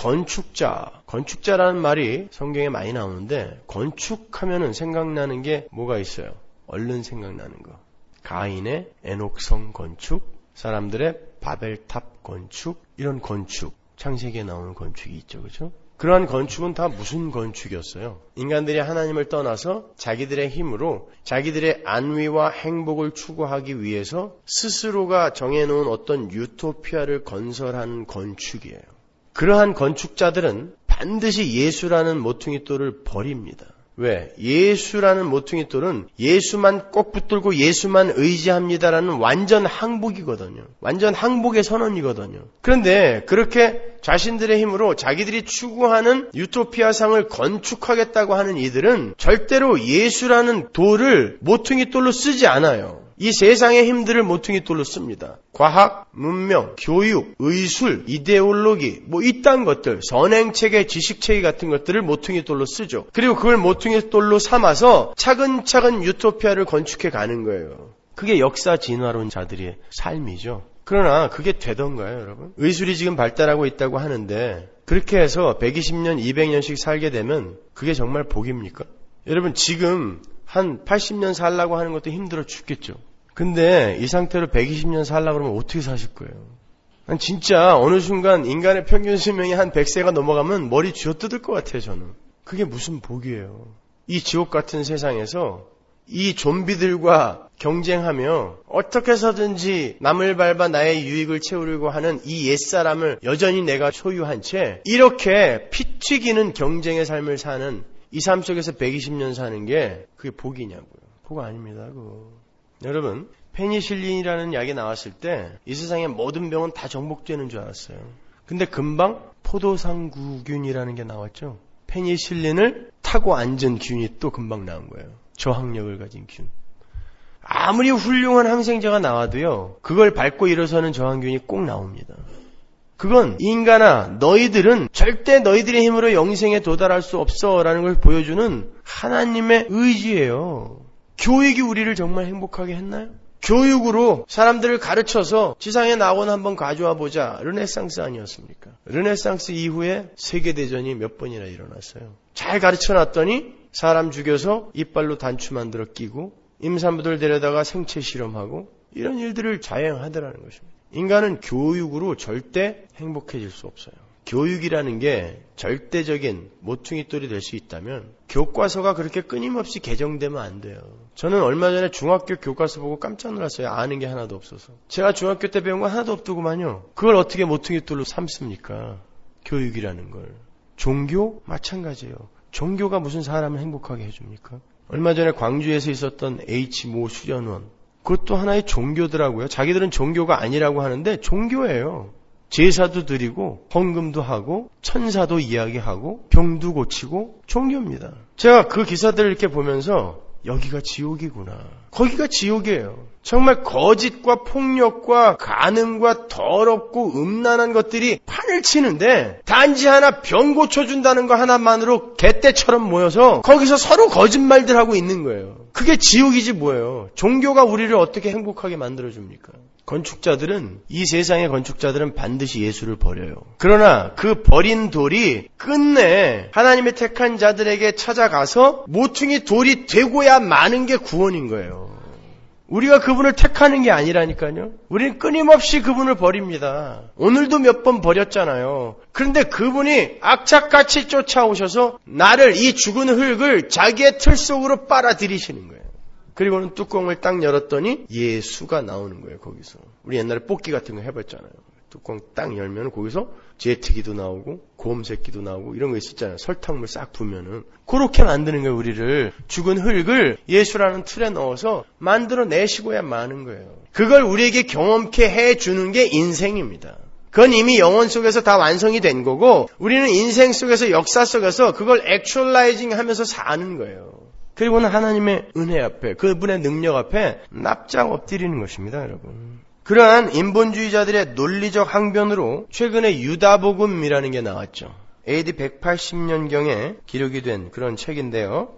건축자라는 말이 성경에 많이 나오는데 건축하면은 생각나는 게 뭐가 있어요? 얼른 생각나는 거. 가인의 에녹성 건축, 사람들의 바벨탑 건축, 이런 건축, 창세기에 나오는 건축이 있죠. 그렇죠? 그러한 건축은 다 무슨 건축이었어요? 인간들이 하나님을 떠나서 자기들의 힘으로 자기들의 안위와 행복을 추구하기 위해서 스스로가 정해놓은 어떤 유토피아를 건설한 건축이에요. 그러한 건축자들은 반드시 예수라는 모퉁이돌을 버립니다. 왜? 예수라는 모퉁이돌은 예수만 꼭 붙들고 예수만 의지합니다라는 완전 항복이거든요. 완전 항복의 선언이거든요. 그런데 그렇게 자신들의 힘으로 자기들이 추구하는 유토피아상을 건축하겠다고 하는 이들은 절대로 예수라는 돌을 모퉁이돌로 쓰지 않아요. 이 세상의 힘들을 모퉁이돌로 씁니다. 과학, 문명, 교육, 의술, 이데올로기, 이딴 것들, 선행체계, 지식체계 같은 것들을 모퉁이돌로 쓰죠. 그리고 그걸 모퉁이돌로 삼아서 차근차근 유토피아를 건축해 가는 거예요. 그게 역사 진화론자들의 삶이죠. 그러나 그게 되던가요, 여러분? 의술이 지금 발달하고 있다고 하는데 그렇게 해서 120년, 200년씩 살게 되면 그게 정말 복입니까? 여러분, 지금 한 80년 살라고 하는 것도 힘들어 죽겠죠. 근데 이 상태로 120년 살라고 그러면 어떻게 사실 거예요? 난 진짜 어느 순간 인간의 평균 수명이 한 100세가 넘어가면 머리 쥐어뜯을 것 같아요, 저는. 그게 무슨 복이에요. 이 지옥 같은 세상에서 이 좀비들과 경쟁하며 어떻게 해서든지 남을 밟아 나의 유익을 채우려고 하는 이 옛사람을 여전히 내가 소유한 채 이렇게 피 튀기는 경쟁의 삶을 사는 이 삶 속에서 120년 사는 게 그게 복이냐고요. 복 아닙니다. 그거. 여러분, 페니실린이라는 약이 나왔을 때 이 세상의 모든 병은 다 정복되는 줄 알았어요. 근데 금방 포도상구균이라는 게 나왔죠. 페니실린을 타고 앉은 균이 또 금방 나온 거예요. 저항력을 가진 균. 아무리 훌륭한 항생제가 나와도요, 그걸 밟고 일어서는 저항균이 꼭 나옵니다. 그건 인간아, 너희들은 절대 너희들의 힘으로 영생에 도달할 수 없어라는 걸 보여주는 하나님의 의지예요. 교육이 우리를 정말 행복하게 했나요? 교육으로 사람들을 가르쳐서 지상에 낙원 한번 가져와 보자. 르네상스 아니었습니까? 르네상스 이후에 세계대전이 몇 번이나 일어났어요. 잘 가르쳐놨더니 사람 죽여서 이빨로 단추 만들어 끼고 임산부들 데려다가 생체 실험하고 이런 일들을 자행하더라는 것입니다. 인간은 교육으로 절대 행복해질 수 없어요. 교육이라는 게 절대적인 모퉁이돌이 될 수 있다면 교과서가 그렇게 끊임없이 개정되면 안 돼요. 저는 얼마 전에 중학교 교과서 보고 깜짝 놀랐어요. 아는 게 하나도 없어서. 제가 중학교 때 배운 거 하나도 없더구만요. 그걸 어떻게 모퉁이돌로 삼습니까? 교육이라는 걸. 종교? 마찬가지예요. 종교가 무슨 사람을 행복하게 해줍니까? 얼마 전에 광주에서 있었던 H모 수련원. 그것도 하나의 종교더라고요. 자기들은 종교가 아니라고 하는데 종교예요. 제사도 드리고 헌금도 하고 천사도 이야기하고 병도 고치고 종교입니다. 제가 그 기사들을 이렇게 보면서 여기가 지옥이구나. 거기가 지옥이에요. 정말 거짓과 폭력과 간음과 더럽고 음란한 것들이 판을 치는데 단지 하나 병 고쳐준다는 거 하나만으로 개떼처럼 모여서 거기서 서로 거짓말들 하고 있는 거예요. 그게 지옥이지 뭐예요. 종교가 우리를 어떻게 행복하게 만들어줍니까? 건축자들은, 이 세상의 건축자들은 반드시 예수를 버려요. 그러나 그 버린 돌이 끝내 하나님의 택한 자들에게 찾아가서 모퉁이 돌이 되고야 마는 게 구원인 거예요. 우리가 그분을 택하는 게 아니라니까요. 우리는 끊임없이 그분을 버립니다. 오늘도 몇 번 버렸잖아요. 그런데 그분이 악착같이 쫓아오셔서 나를, 이 죽은 흙을 자기의 틀 속으로 빨아들이시는 거예요. 그리고는 뚜껑을 딱 열었더니 예수가 나오는 거예요. 거기서. 우리 옛날에 뽑기 같은 거 해봤잖아요. 뚜껑 딱 열면 거기서 제트기도 나오고 곰새끼도 나오고 이런 거 있었잖아요. 설탕물 싹 부으면은. 그렇게 만드는 거예요. 우리를. 죽은 흙을 예수라는 틀에 넣어서 만들어내시고야 마는 거예요. 그걸 우리에게 경험케 해주는 게 인생입니다. 그건 이미 영혼 속에서 다 완성이 된 거고 우리는 인생 속에서 역사 속에서 그걸 액츄얼라이징 하면서 사는 거예요. 그리고는 하나님의 은혜 앞에 그분의 능력 앞에 납작 엎드리는 것입니다. 여러분. 그러한 인본주의자들의 논리적 항변으로 최근에 유다복음이라는 게 나왔죠. AD 180년경에 기록이 된 그런 책인데요.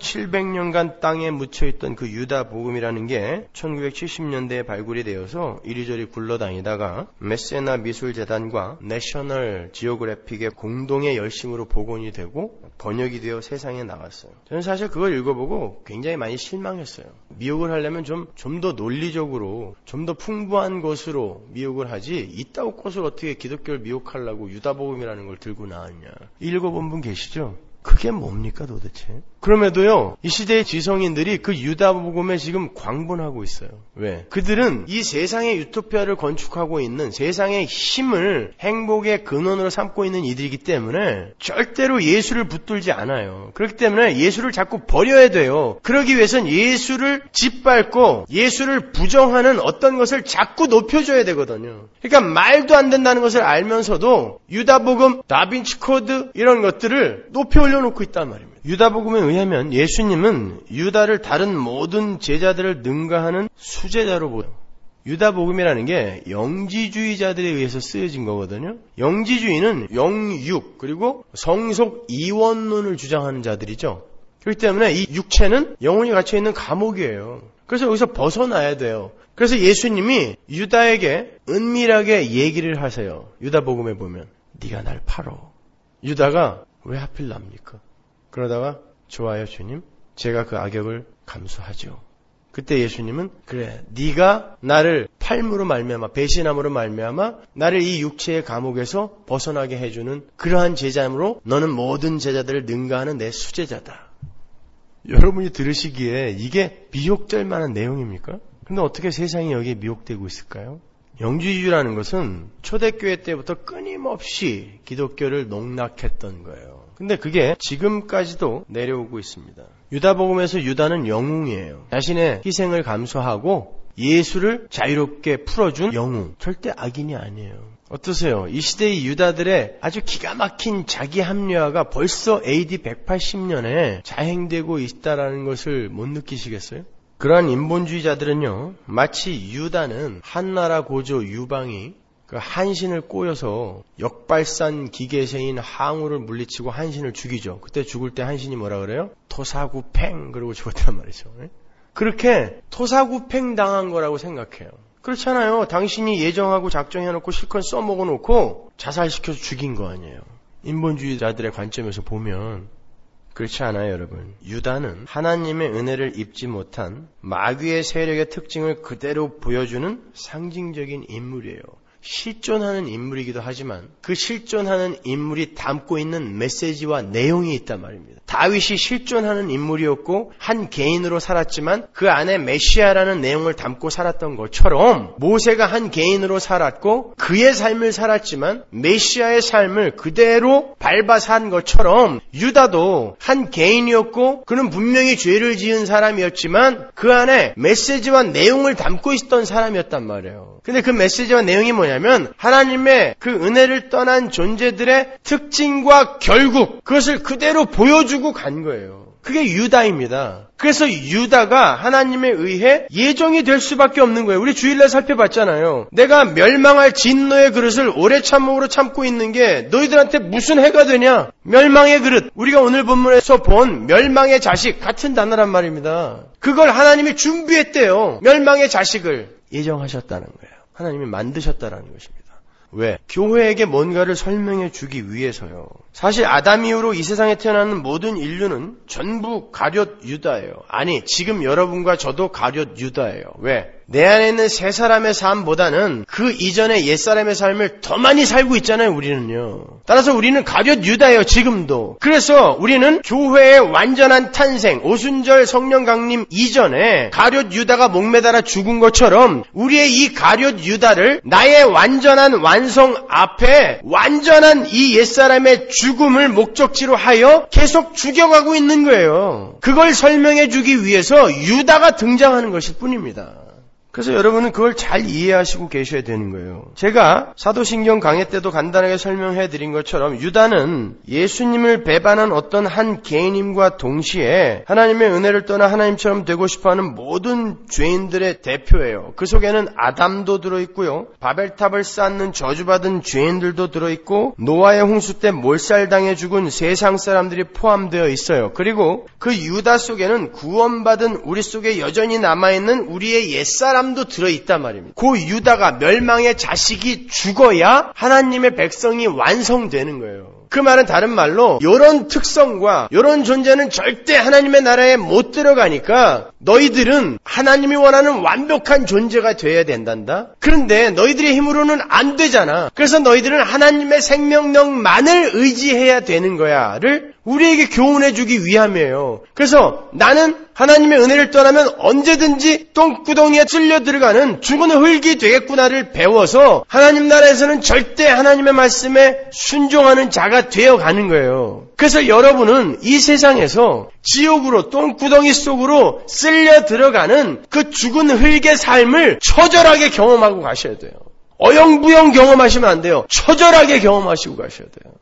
1700년간 땅에 묻혀있던 그 유다복음이라는 게 1970년대에 발굴이 되어서 이리저리 굴러다니다가 메세나 미술재단과 내셔널 지오그래픽의 공동의 열심으로 복원이 되고 번역이 되어 세상에 나왔어요. 저는 사실 그걸 읽어보고 굉장히 많이 실망했어요. 미혹을 하려면 좀 더 논리적으로 좀 더 풍부한 것으로 미혹을 하지 이따위 것을 어떻게 기독교를 미혹하려고 유다복음이라는 걸 들고 나왔냐. 읽어본 분 계시죠? 그게 뭡니까 도대체? 그럼에도요, 이 시대의 지성인들이 그 유다복음에 지금 광분하고 있어요. 왜? 그들은 이 세상의 유토피아를 건축하고 있는 세상의 힘을 행복의 근원으로 삼고 있는 이들이기 때문에 절대로 예수를 붙들지 않아요. 그렇기 때문에 예수를 자꾸 버려야 돼요. 그러기 위해선 예수를 짓밟고 예수를 부정하는 어떤 것을 자꾸 높여줘야 되거든요. 그러니까 말도 안 된다는 것을 알면서도 유다복음, 다빈치 코드 이런 것들을 높이 올려놓고 있단 말입니다. 유다복음에 의하면 예수님은 유다를 다른 모든 제자들을 능가하는 수제자로 보여요. 유다복음이라는 게 영지주의자들에 의해서 쓰여진 거거든요. 영지주의는 영육 그리고 성속 이원론을 주장하는 자들이죠. 그렇기 때문에 이 육체는 영혼이 갇혀있는 감옥이에요. 그래서 여기서 벗어나야 돼요. 그래서 예수님이 유다에게 은밀하게 얘기를 하세요. 유다복음에 보면 네가 날 팔어. 유다가 왜 하필 납니까? 그러다가 좋아요 주님, 제가 그 악역을 감수하죠. 그때 예수님은 그래, 네가 나를 팔므로 말미암아 배신함으로 말미암아 나를 이 육체의 감옥에서 벗어나게 해주는 그러한 제자므로 너는 모든 제자들을 능가하는 내 수제자다. 여러분이 들으시기에 이게 미혹될 만한 내용입니까? 근데 어떻게 세상이 여기에 미혹되고 있을까요? 영지주의라는 것은 초대교회 때부터 끊임없이 기독교를 농락했던 거예요. 근데 그게 지금까지도 내려오고 있습니다. 유다복음에서 유다는 영웅이에요. 자신의 희생을 감수하고 예수를 자유롭게 풀어준 영웅. 절대 악인이 아니에요. 어떠세요? 이 시대의 유다들의 아주 기가 막힌 자기 합리화가 벌써 AD 180년에 자행되고 있다는 것을 못 느끼시겠어요? 그러한 인본주의자들은요, 마치 유다는 한나라 고조 유방이 그 한신을 꼬여서 역발산 기계세인 항우를 물리치고 한신을 죽이죠. 그때 죽을 때 한신이 뭐라 그래요? 토사구팽 그러고 죽었단 말이죠. 그렇게 토사구팽 당한 거라고 생각해요. 그렇잖아요. 당신이 예정하고 작정해놓고 실컷 써먹어놓고 자살시켜서 죽인 거 아니에요. 인본주의자들의 관점에서 보면 그렇지 않아요, 여러분. 유다는 하나님의 은혜를 입지 못한 마귀의 세력의 특징을 그대로 보여주는 상징적인 인물이에요. 실존하는 인물이기도 하지만 그 실존하는 인물이 담고 있는 메시지와 내용이 있단 말입니다. 다윗이 실존하는 인물이었고 한 개인으로 살았지만 그 안에 메시아라는 내용을 담고 살았던 것처럼 모세가 한 개인으로 살았고 그의 삶을 살았지만 메시아의 삶을 그대로 밟아 산 것처럼 유다도 한 개인이었고 그는 분명히 죄를 지은 사람이었지만 그 안에 메시지와 내용을 담고 있었던 사람이었단 말이에요. 근데 그 메시지와 내용이 뭐냐면 하나님의 그 은혜를 떠난 존재들의 특징과 결국 그것을 그대로 보여주고 간 거예요. 그게 유다입니다. 그래서 유다가 하나님에 의해 예정이 될 수밖에 없는 거예요. 우리 주일날 살펴봤잖아요. 내가 멸망할 진노의 그릇을 오래 참음으로 참고 있는 게 너희들한테 무슨 해가 되냐? 멸망의 그릇. 우리가 오늘 본문에서 본 멸망의 자식 같은 단어란 말입니다. 그걸 하나님이 준비했대요. 멸망의 자식을 예정하셨다는 거예요. 하나님이 만드셨다라는 것입니다. 왜? 교회에게 뭔가를 설명해 주기 위해서요. 사실 아담 이후로 이 세상에 태어나는 모든 인류는 전부 가룟 유다예요. 아니, 지금 여러분과 저도 가룟 유다예요. 왜? 내 안에 있는 새 사람의 삶보다는 그 이전의 옛사람의 삶을 더 많이 살고 있잖아요, 우리는요. 따라서 우리는 가룟 유다예요, 지금도. 그래서 우리는 교회의 완전한 탄생, 오순절 성령 강림 이전에 가룟 유다가 목매달아 죽은 것처럼 우리의 이 가룟 유다를 나의 완전한 완성 앞에 완전한 이 옛사람의 죽음을 목적지로 하여 계속 죽여가고 있는 거예요. 그걸 설명해 주기 위해서 유다가 등장하는 것일 뿐입니다. 그래서 여러분은 그걸 잘 이해하시고 계셔야 되는 거예요. 제가 사도신경 강해 때도 간단하게 설명해 드린 것처럼 유다는 예수님을 배반한 어떤 한 개인임과 동시에 하나님의 은혜를 떠나 하나님처럼 되고 싶어하는 모든 죄인들의 대표예요. 그 속에는 아담도 들어있고요. 바벨탑을 쌓는 저주받은 죄인들도 들어있고 노아의 홍수 때 몰살당해 죽은 세상 사람들이 포함되어 있어요. 그리고 그 유다 속에는 구원받은 우리 속에 여전히 남아있는 우리의 옛사람 도 들어있단 말입니다. 그 유다가 멸망의 자식이 죽어야 하나님의 백성이 완성되는 거예요. 그 말은 다른 말로 이런 특성과 이런 존재는 절대 하나님의 나라에 못 들어가니까 너희들은 하나님이 원하는 완벽한 존재가 돼야 된단다. 그런데 너희들의 힘으로는 안 되잖아. 그래서 너희들은 하나님의 생명력만을 의지해야 되는 거야를 우리에게 교훈해 주기 위함이에요. 그래서 나는 하나님의 은혜를 떠나면 언제든지 똥구덩이에 쓸려 들어가는 죽은 흙이 되겠구나를 배워서 하나님 나라에서는 절대 하나님의 말씀에 순종하는 자가 되어가는 거예요. 그래서 여러분은 이 세상에서 지옥으로 똥구덩이 속으로 쓸려 들어가는 그 죽은 흙의 삶을 처절하게 경험하고 가셔야 돼요. 어영부영 경험하시면 안 돼요. 처절하게 경험하시고 가셔야 돼요.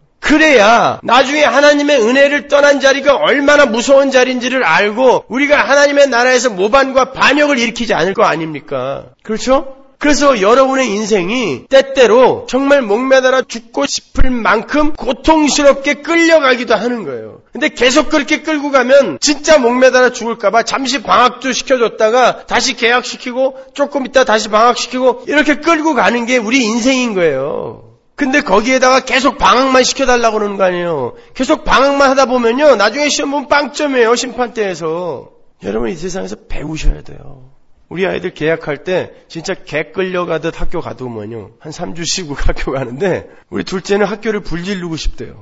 그래야 나중에 하나님의 은혜를 떠난 자리가 얼마나 무서운 자리인지를 알고 우리가 하나님의 나라에서 모반과 반역을 일으키지 않을 거 아닙니까? 그렇죠? 그래서 여러분의 인생이 때때로 정말 목매달아 죽고 싶을 만큼 고통스럽게 끌려가기도 하는 거예요. 근데 계속 그렇게 끌고 가면 진짜 목매달아 죽을까봐 잠시 방학도 시켜줬다가 다시 개학시키고 조금 있다 다시 방학시키고 이렇게 끌고 가는 게 우리 인생인 거예요. 근데 거기에다가 계속 방학만 시켜달라고 그러는 거 아니에요. 계속 방학만 하다 보면요. 나중에 시험 보면 빵점이에요. 심판대에서. 여러분 이 세상에서 배우셔야 돼요. 우리 아이들 개학할 때 진짜 개 끌려가듯 학교 가두면요. 한 3주 쉬고 학교 가는데 우리 둘째는 학교를 불지르고 싶대요.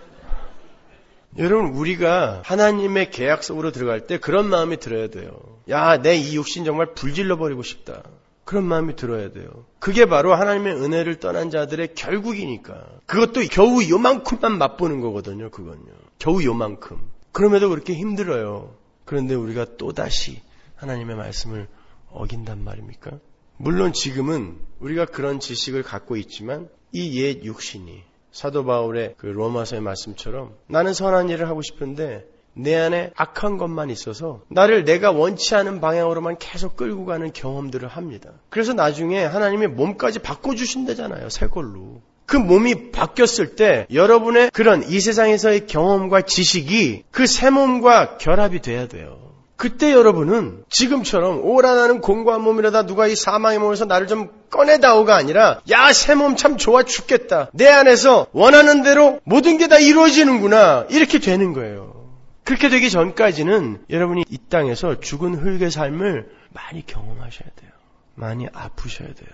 여러분 우리가 하나님의 계약 속으로 들어갈 때 그런 마음이 들어야 돼요. 야, 내 이 육신 정말 불질러버리고 싶다. 그런 마음이 들어야 돼요. 그게 바로 하나님의 은혜를 떠난 자들의 결국이니까. 그것도 겨우 요만큼만 맛보는 거거든요. 그건요. 겨우 요만큼. 그럼에도 그렇게 힘들어요. 그런데 우리가 또다시 하나님의 말씀을 어긴단 말입니까? 물론 지금은 우리가 그런 지식을 갖고 있지만 이 옛 육신이 사도 바울의 그 로마서의 말씀처럼 나는 선한 일을 하고 싶은데 내 안에 악한 것만 있어서 나를 내가 원치 않은 방향으로만 계속 끌고 가는 경험들을 합니다. 그래서 나중에 하나님이 몸까지 바꿔주신다잖아요. 새 걸로. 그 몸이 바뀌었을 때 여러분의 그런 이 세상에서의 경험과 지식이 그 새 몸과 결합이 돼야 돼요. 그때 여러분은 지금처럼 오라 나는 공고한 몸이라다 누가 이 사망의 몸에서 나를 좀 꺼내다오가 아니라 야, 새 몸 참 좋아 죽겠다. 내 안에서 원하는 대로 모든 게 다 이루어지는구나. 이렇게 되는 거예요. 그렇게 되기 전까지는 여러분이 이 땅에서 죽은 흙의 삶을 많이 경험하셔야 돼요. 많이 아프셔야 돼요.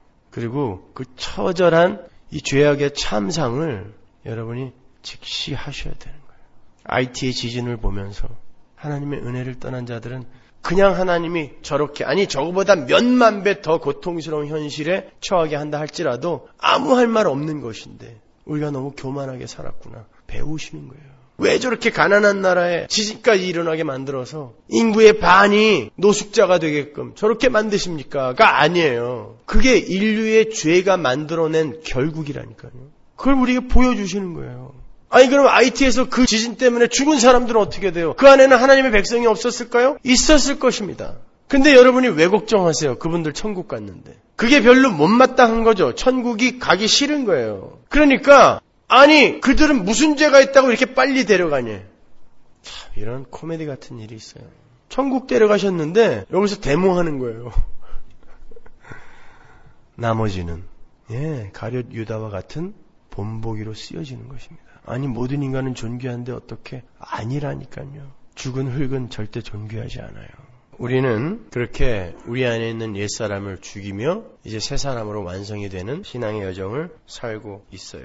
그리고 그 처절한 이 죄악의 참상을 여러분이 즉시 하셔야 되는 거예요. IT의 지진을 보면서 하나님의 은혜를 떠난 자들은 그냥 하나님이 저렇게 아니 저거보다 몇만 배 더 고통스러운 현실에 처하게 한다 할지라도 아무 할 말 없는 것인데 우리가 너무 교만하게 살았구나 배우시는 거예요. 왜 저렇게 가난한 나라에 지진까지 일어나게 만들어서 인구의 반이 노숙자가 되게끔 저렇게 만드십니까?가 아니에요. 그게 인류의 죄가 만들어낸 결국이라니까요. 그걸 우리에게 보여주시는 거예요. 아니 그럼 IT에서 그 지진 때문에 죽은 사람들은 어떻게 돼요? 그 안에는 하나님의 백성이 없었을까요? 있었을 것입니다. 근데 여러분이 왜 걱정하세요? 그분들 천국 갔는데. 그게 별로 못마땅한 거죠. 천국이 가기 싫은 거예요. 그러니까 아니 그들은 무슨 죄가 있다고 이렇게 빨리 데려가냐. 참 이런 코미디 같은 일이 있어요. 천국 데려가셨는데 여기서 데모하는 거예요. 나머지는 가룟 유다와 같은 본보기로 쓰여지는 것입니다. 아니 모든 인간은 존귀한데 어떻게? 아니라니까요. 죽은 흙은 절대 존귀하지 않아요. 우리는 그렇게 우리 안에 있는 옛사람을 죽이며 이제 새 사람으로 완성이 되는 신앙의 여정을 살고 있어요.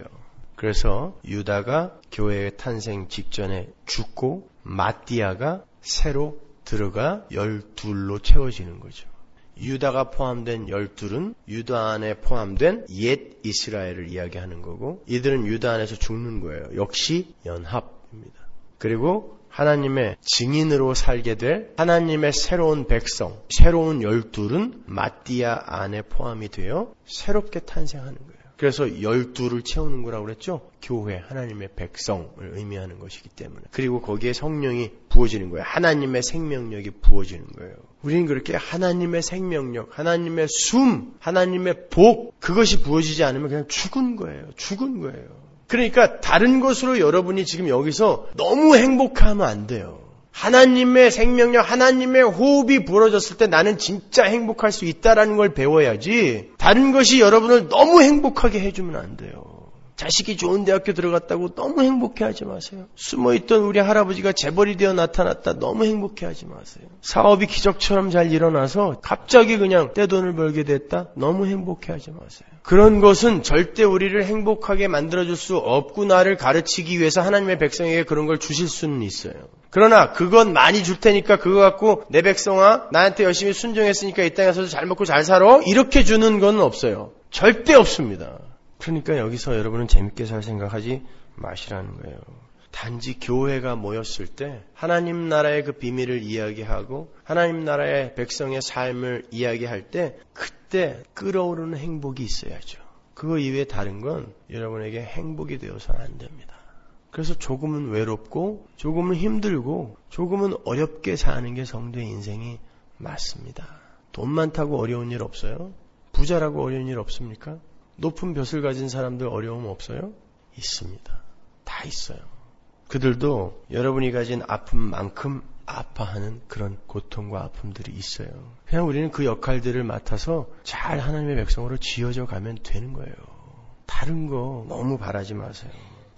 그래서 유다가 교회의 탄생 직전에 죽고 마띠아가 새로 들어가 12로 채워지는 거죠. 유다가 포함된 12은 유다 안에 포함된 옛 이스라엘을 이야기하는 거고 이들은 유다 안에서 죽는 거예요. 역시 연합입니다. 그리고 하나님의 증인으로 살게 될 하나님의 새로운 백성, 새로운 12은 마띠아 안에 포함이 되어 새롭게 탄생하는 거예요. 그래서 12를 채우는 거라고 그랬죠. 교회, 하나님의 백성을 의미하는 것이기 때문에. 그리고 거기에 성령이 부어지는 거예요. 하나님의 생명력이 부어지는 거예요. 우리는 그렇게 하나님의 생명력, 하나님의 숨, 하나님의 복, 그것이 부어지지 않으면 그냥 죽은 거예요. 죽은 거예요. 그러니까 다른 것으로 여러분이 지금 여기서 너무 행복하면 안 돼요. 하나님의 생명력, 하나님의 호흡이 불어졌을 때 나는 진짜 행복할 수 있다라는 걸 배워야지 다른 것이 여러분을 너무 행복하게 해주면 안 돼요. 자식이 좋은 대학교 들어갔다고 너무 행복해하지 마세요. 숨어있던 우리 할아버지가 재벌이 되어 나타났다 너무 행복해하지 마세요. 사업이 기적처럼 잘 일어나서 갑자기 그냥 떼돈을 벌게 됐다 너무 행복해하지 마세요. 그런 것은 절대 우리를 행복하게 만들어줄 수 없구나를 가르치기 위해서 하나님의 백성에게 그런 걸 주실 수는 있어요. 그러나 그건 많이 줄 테니까 그거 갖고 내 백성아 나한테 열심히 순종했으니까 이 땅에서도 잘 먹고 잘 살아 이렇게 주는 건 없어요. 절대 없습니다. 그러니까 여기서 여러분은 재밌게 살 생각하지 마시라는 거예요. 단지 교회가 모였을 때 하나님 나라의 그 비밀을 이야기하고 하나님 나라의 백성의 삶을 이야기할 때 그때 끓어오르는 행복이 있어야죠. 그거 이외에 다른 건 여러분에게 행복이 되어서는 안 됩니다. 그래서 조금은 외롭고 조금은 힘들고 조금은 어렵게 사는 게 성도의 인생이 맞습니다. 돈 많다고 어려운 일 없어요? 부자라고 어려운 일 없습니까? 높은 벼슬 가진 사람들 어려움 없어요? 있습니다. 다 있어요. 그들도 여러분이 가진 아픔만큼 아파하는 그런 고통과 아픔들이 있어요. 그냥 우리는 그 역할들을 맡아서 잘 하나님의 백성으로 지어져 가면 되는 거예요. 다른 거 너무 바라지 마세요.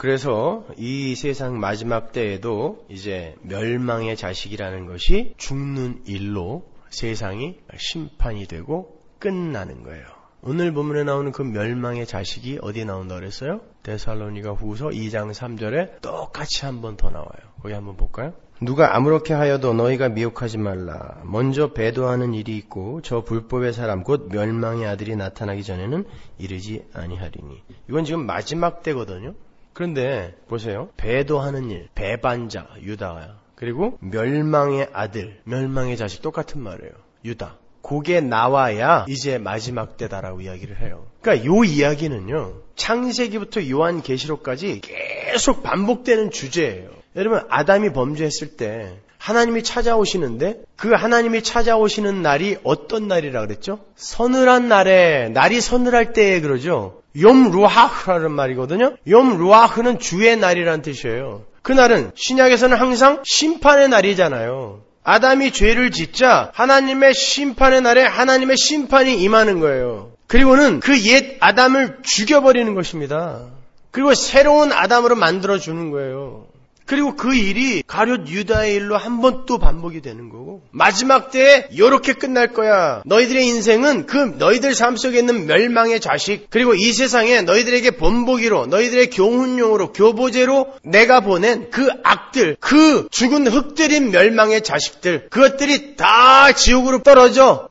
그래서 이 세상 마지막 때에도 이제 멸망의 자식이라는 것이 죽는 일로 세상이 심판이 되고 끝나는 거예요. 오늘 본문에 나오는 그 멸망의 자식이 어디에 나온다 그랬어요? 데살로니가 후서 2장 3절에 똑같이 한 번 더 나와요. 거기 한번 볼까요? 누가 아무렇게 하여도 너희가 미혹하지 말라. 먼저 배도하는 일이 있고 저 불법의 사람 곧 멸망의 아들이 나타나기 전에는 이르지 아니하리니. 이건 지금 마지막 때거든요. 그런데 보세요. 배도하는 일, 배반자 유다야. 그리고 멸망의 아들, 멸망의 자식 똑같은 말이에요. 유다. 그게 나와야 이제 마지막 때다라고 이야기를 해요. 그러니까 요 이야기는요. 창세기부터 요한계시록까지 계속 반복되는 주제예요. 여러분 아담이 범죄했을 때 하나님이 찾아오시는데 그 하나님이 찾아오시는 날이 어떤 날이라 그랬죠? 서늘한 날에 날이 서늘할 때에 그러죠. 욤 루아흐라는 말이거든요. 욤 루아흐는 주의 날이라는 뜻이에요. 그날은 신약에서는 항상 심판의 날이잖아요. 아담이 죄를 짓자 하나님의 심판의 날에 하나님의 심판이 임하는 거예요. 그리고는 그 옛 아담을 죽여버리는 것입니다. 그리고 새로운 아담으로 만들어주는 거예요. 그리고 그 일이 가룟 유다의 일로 한 번 또 반복이 되는 거고 마지막 때에 이렇게 끝날 거야. 너희들의 인생은 그 너희들 삶 속에 있는 멸망의 자식 그리고 이 세상에 너희들에게 본보기로 너희들의 교훈용으로 교보제로 내가 보낸 그 악들 그 죽은 흙들인 멸망의 자식들 그것들이 다 지옥으로 떨어져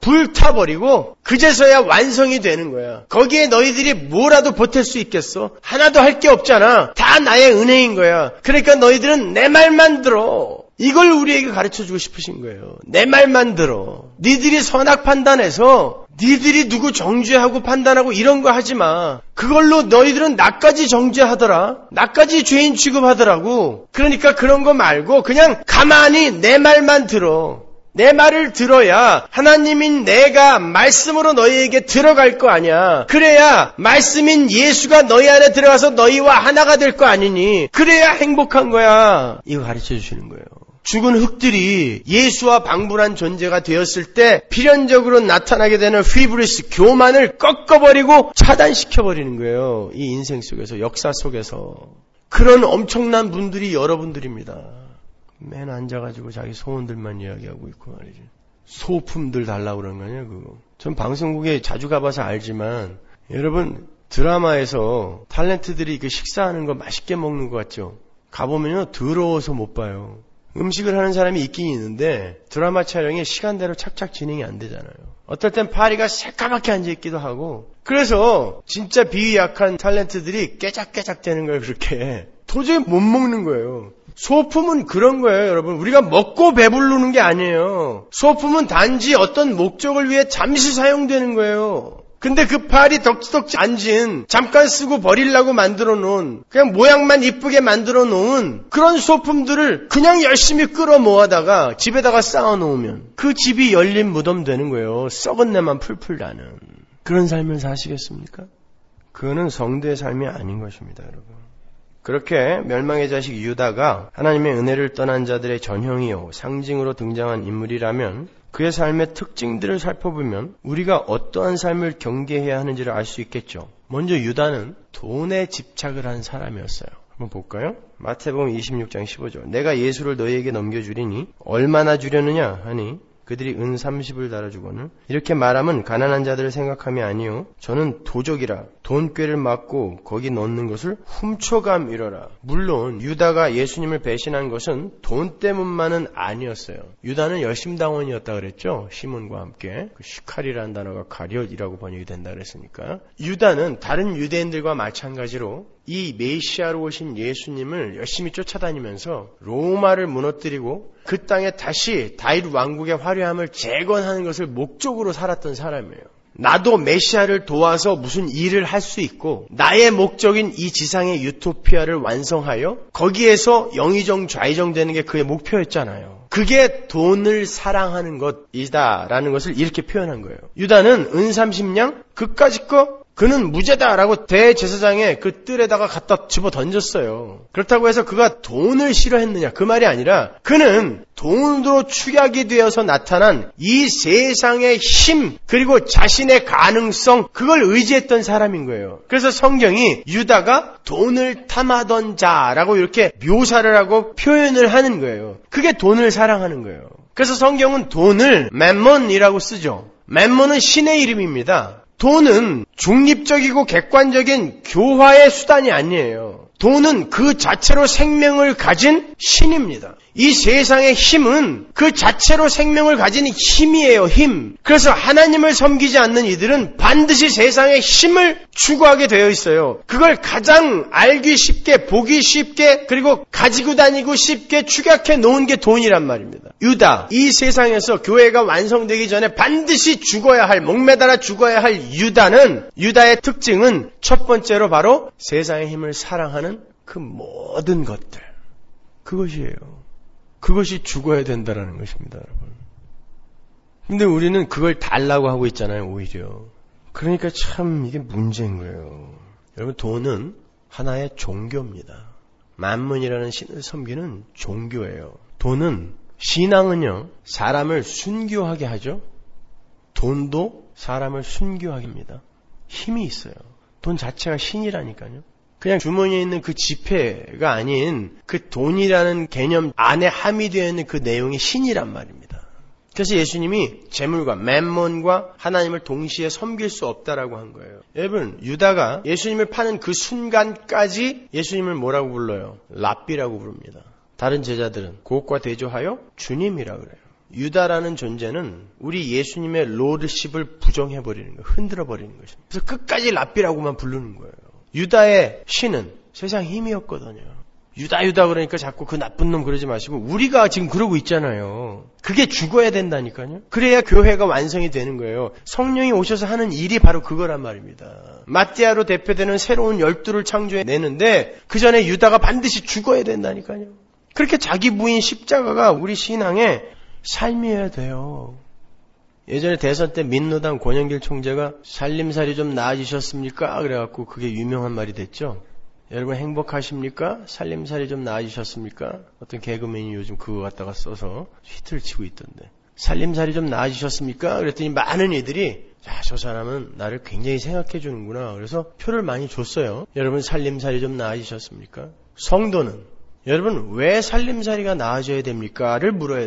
불타버리고 그제서야 완성이 되는 거야. 거기에 너희들이 뭐라도 보탤 수 있겠어? 하나도 할 게 없잖아. 다 나의 은혜인 거야. 그러니까 너희들은 내 말만 들어. 이걸 우리에게 가르쳐주고 싶으신 거예요. 내 말만 들어. 니들이 선악 판단해서 니들이 누구 정죄하고 판단하고 이런 거 하지 마. 그걸로 너희들은 나까지 정죄하더라. 나까지 죄인 취급하더라고. 그러니까 그런 거 말고 그냥 가만히 내 말만 들어. 내 말을 들어야 하나님인 내가 말씀으로 너희에게 들어갈 거 아니야. 그래야 말씀인 예수가 너희 안에 들어가서 너희와 하나가 될 거 아니니. 그래야 행복한 거야. 이거 가르쳐 주시는 거예요. 죽은 흙들이 예수와 방불한 존재가 되었을 때 필연적으로 나타나게 되는 휘브리스, 교만을 꺾어버리고 차단시켜버리는 거예요. 이 인생 속에서, 역사 속에서. 그런 엄청난 분들이 여러분들입니다. 맨 앉아가지고 자기 소원들만 이야기하고 있고 말이죠. 소품들 달라고 그러는 거 아니야, 그거. 전 방송국에 자주 가봐서 알지만, 여러분, 드라마에서 탤런트들이 그 식사하는 거 맛있게 먹는 거 같죠? 가보면요, 더러워서 못 봐요. 음식을 하는 사람이 있긴 있는데, 드라마 촬영이 시간대로 착착 진행이 안 되잖아요. 어떨 땐 파리가 새까맣게 앉아있기도 하고, 그래서 진짜 비위 약한 탤런트들이 깨작깨작 되는 거예요, 그렇게. 도저히 못 먹는 거예요. 소품은 그런 거예요, 여러분. 우리가 먹고 배부르는 게 아니에요. 소품은 단지 어떤 목적을 위해 잠시 사용되는 거예요. 근데 그 팔이 덕지덕지 앉은, 잠깐 쓰고 버리려고 만들어 놓은, 그냥 모양만 이쁘게 만들어 놓은 그런 소품들을 그냥 열심히 끌어 모아다가 집에다가 쌓아 놓으면 그 집이 열린 무덤 되는 거예요. 썩은 내만 풀풀 나는. 그런 삶을 사시겠습니까? 그거는 성도의 삶이 아닌 것입니다, 여러분. 그렇게 멸망의 자식 유다가 하나님의 은혜를 떠난 자들의 전형이요, 상징으로 등장한 인물이라면 그의 삶의 특징들을 살펴보면 우리가 어떠한 삶을 경계해야 하는지를 알 수 있겠죠. 먼저 유다는 돈에 집착을 한 사람이었어요. 한번 볼까요? 마태복음 26장 15절. 내가 예수를 너희에게 넘겨주리니 얼마나 주려느냐 하니 그들이 은 30을 달아주거늘 이렇게 말하면 가난한 자들을 생각함이 아니요 저는 도적이라 돈꾀를 막고 거기 넣는 것을 훔쳐감이러라. 물론 유다가 예수님을 배신한 것은 돈 때문만은 아니었어요. 유다는 열심당원이었다 그랬죠. 시몬과 함께. 그 시칼이라는 단어가 가룟이라고 번역이 된다 그랬으니까. 유다는 다른 유대인들과 마찬가지로 이 메시아로 오신 예수님을 열심히 쫓아다니면서 로마를 무너뜨리고 그 땅에 다시 다윗 왕국의 화려함을 재건하는 것을 목적으로 살았던 사람이에요. 나도 메시아를 도와서 무슨 일을 할 수 있고 나의 목적인 이 지상의 유토피아를 완성하여 거기에서 영의정 좌의정되는 게 그의 목표였잖아요. 그게 돈을 사랑하는 것이다라는 것을 이렇게 표현한 거예요. 유다는 은 30냥 그까짓 거 그는 무죄다라고 대제사장의 그 뜰에다가 갖다 집어 던졌어요. 그렇다고 해서 그가 돈을 싫어했느냐 그 말이 아니라 그는 돈으로 축약이 되어서 나타난 이 세상의 힘 그리고 자신의 가능성 그걸 의지했던 사람인 거예요. 그래서 성경이 유다가 돈을 탐하던 자라고 이렇게 묘사를 하고 표현을 하는 거예요. 그게 돈을 사랑하는 거예요. 그래서 성경은 돈을 맴몬이라고 쓰죠. 맴몬은 신의 이름입니다. 돈은 중립적이고 객관적인 교화의 수단이 아니에요. 돈은 그 자체로 생명을 가진 신입니다. 이 세상의 힘은 그 자체로 생명을 가진 힘이에요. 힘. 그래서 하나님을 섬기지 않는 이들은 반드시 세상의 힘을 추구하게 되어 있어요. 그걸 가장 알기 쉽게 보기 쉽게 그리고 가지고 다니고 쉽게 축약해 놓은 게 돈이란 말입니다. 유다, 이 세상에서 교회가 완성되기 전에 반드시 죽어야 할, 목매달아 죽어야 할 유다는, 유다의 특징은 첫 번째로 바로 세상의 힘을 사랑하는 그 모든 것들. 그것이에요. 그것이 죽어야 된다라는 것입니다, 여러분. 근데 우리는 그걸 달라고 하고 있잖아요, 오히려. 그러니까 참 이게 문제인 거예요. 여러분, 돈은 하나의 종교입니다. 만문이라는 신을 섬기는 종교예요. 돈은, 신앙은요, 사람을 순교하게 하죠. 돈도 사람을 순교하게 합니다. 힘이 있어요. 돈 자체가 신이라니까요. 그냥 주머니에 있는 그 지폐가 아닌 그 돈이라는 개념 안에 함유되어 있는 그 내용이 신이란 말입니다. 그래서 예수님이 재물과 맴몬과 하나님을 동시에 섬길 수 없다라고 한 거예요. 여러분, 유다가 예수님을 파는 그 순간까지 예수님을 뭐라고 불러요? 랍비라고 부릅니다. 다른 제자들은 그것과 대조하여 주님이라고 그래요. 유다라는 존재는 우리 예수님의 로드십을 부정해버리는 거예요. 흔들어버리는 것입니다. 그래서 끝까지 랍비라고만 부르는 거예요. 유다의 신은 세상 힘이었거든요. 유다 그러니까 자꾸 그 나쁜 놈 그러지 마시고 우리가 지금 그러고 있잖아요. 그게 죽어야 된다니까요. 그래야 교회가 완성이 되는 거예요. 성령이 오셔서 하는 일이 바로 그거란 말입니다. 마띠아로 대표되는 새로운 열두를 창조해내는데 그 전에 유다가 반드시 죽어야 된다니까요. 그렇게 자기 부인 십자가가 우리 신앙의 삶이어야 돼요. 예전에 대선 때 민노당 권영길 총재가 살림살이 좀 나아지셨습니까? 그래갖고 그게 유명한 말이 됐죠. 여러분 행복하십니까? 살림살이 좀 나아지셨습니까? 어떤 개그맨이 요즘 그거 갖다가 써서 히트를 치고 있던데. 살림살이 좀 나아지셨습니까? 그랬더니 많은 이들이 야, 저 사람은 나를 굉장히 생각해 주는구나. 그래서 표를 많이 줬어요. 여러분 살림살이 좀 나아지셨습니까? 성도는 여러분 왜 살림살이가 나아져야 됩니까?를 물어야 돼요.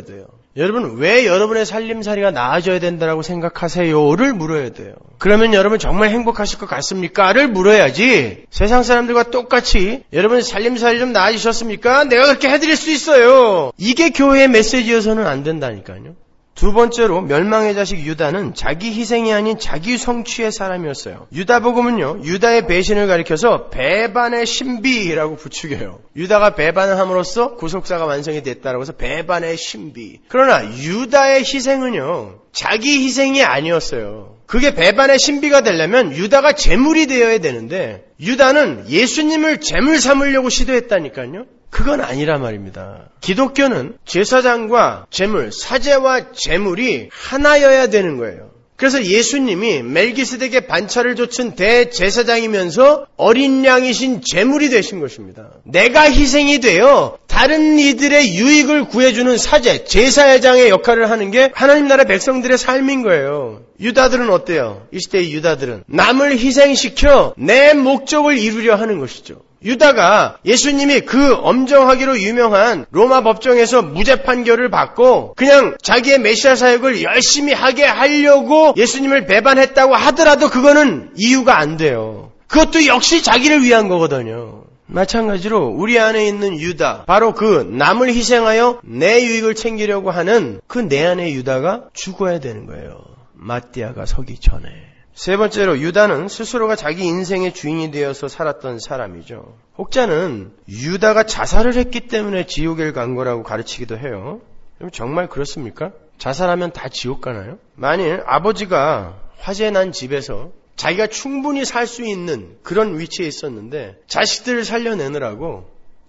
여러분, 왜 여러분의 살림살이가 나아져야 된다고 생각하세요?를 물어야 돼요. 그러면 여러분 정말 행복하실 것 같습니까? 를 물어야지. 세상 사람들과 똑같이 여러분 살림살이 좀 나아지셨습니까? 내가 그렇게 해드릴 수 있어요. 이게 교회의 메시지여서는 안 된다니까요. 두 번째로 멸망의 자식 유다는 자기 희생이 아닌 자기 성취의 사람이었어요. 유다복음은요, 유다의 배신을 가리켜서 배반의 신비라고 부추겨요. 유다가 배반을 함으로써 구속사가 완성이 됐다라고 해서 배반의 신비. 그러나 유다의 희생은요, 자기 희생이 아니었어요. 그게 배반의 신비가 되려면 유다가 제물이 되어야 되는데 유다는 예수님을 제물 삼으려고 시도했다니까요. 그건 아니라 말입니다. 기독교는 제사장과 제물, 사제와 제물이 하나여야 되는 거예요. 그래서 예수님이 멜기세덱의 반차를 좇은 대제사장이면서 어린 양이신 제물이 되신 것입니다. 내가 희생이 되어 다른 이들의 유익을 구해주는 사제, 제사장의 역할을 하는 게 하나님 나라 백성들의 삶인 거예요. 유다들은 어때요? 이 시대의 유다들은 남을 희생시켜 내 목적을 이루려 하는 것이죠. 유다가 예수님이 그 엄정하기로 유명한 로마 법정에서 무죄 판결을 받고 그냥 자기의 메시아 사역을 열심히 하게 하려고 예수님을 배반했다고 하더라도 그거는 이유가 안 돼요. 그것도 역시 자기를 위한 거거든요. 마찬가지로 우리 안에 있는 유다, 바로 그 남을 희생하여 내 유익을 챙기려고 하는 그 내 안의 유다가 죽어야 되는 거예요. 마띠아가 서기 전에. 세 번째로 유다는 스스로가 자기 인생의 주인이 되어서 살았던 사람이죠. 혹자는 유다가 자살을 했기 때문에 지옥에 간 거라고 가르치기도 해요. 정말 그렇습니까? 자살하면 다 지옥 가나요? 만일 아버지가 화재 난 집에서 자기가 충분히 살 수 있는 그런 위치에 있었는데 자식들을 살려내느라고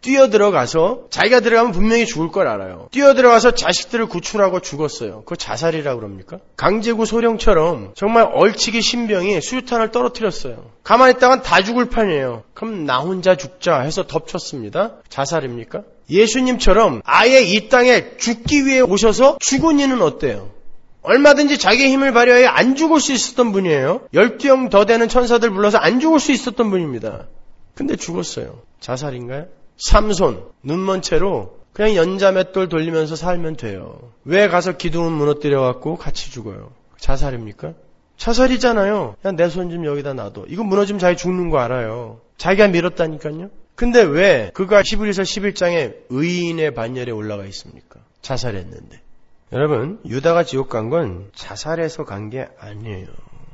뛰어들어가서 자기가 들어가면 분명히 죽을 걸 알아요. 뛰어들어가서 자식들을 구출하고 죽었어요. 그거 자살이라고 그럽니까? 강제구 소령처럼 정말 얼치기 신병이 수류탄을 떨어뜨렸어요. 가만히 있다간 다 죽을 판이에요. 그럼 나 혼자 죽자 해서 덮쳤습니다. 자살입니까? 예수님처럼 아예 이 땅에 죽기 위해 오셔서 죽은 이는 어때요? 얼마든지 자기의 힘을 발휘하여 안 죽을 수 있었던 분이에요. 12형 더 되는 천사들 불러서 안 죽을 수 있었던 분입니다. 근데 죽었어요. 자살인가요? 삼손, 눈먼 채로 그냥 연자맷돌 돌리면서 살면 돼요. 왜 가서 기둥은 무너뜨려갖고 같이 죽어요? 자살입니까? 자살이잖아요. 그냥 내 손 좀 여기다 놔둬. 이거 무너지면 자기 죽는 거 알아요. 자기가 밀었다니까요. 근데 왜 그가 히브리서 11장에 의인의 반열에 올라가 있습니까? 자살했는데. 여러분, 유다가 지옥 간 건 자살해서 간 게 아니에요.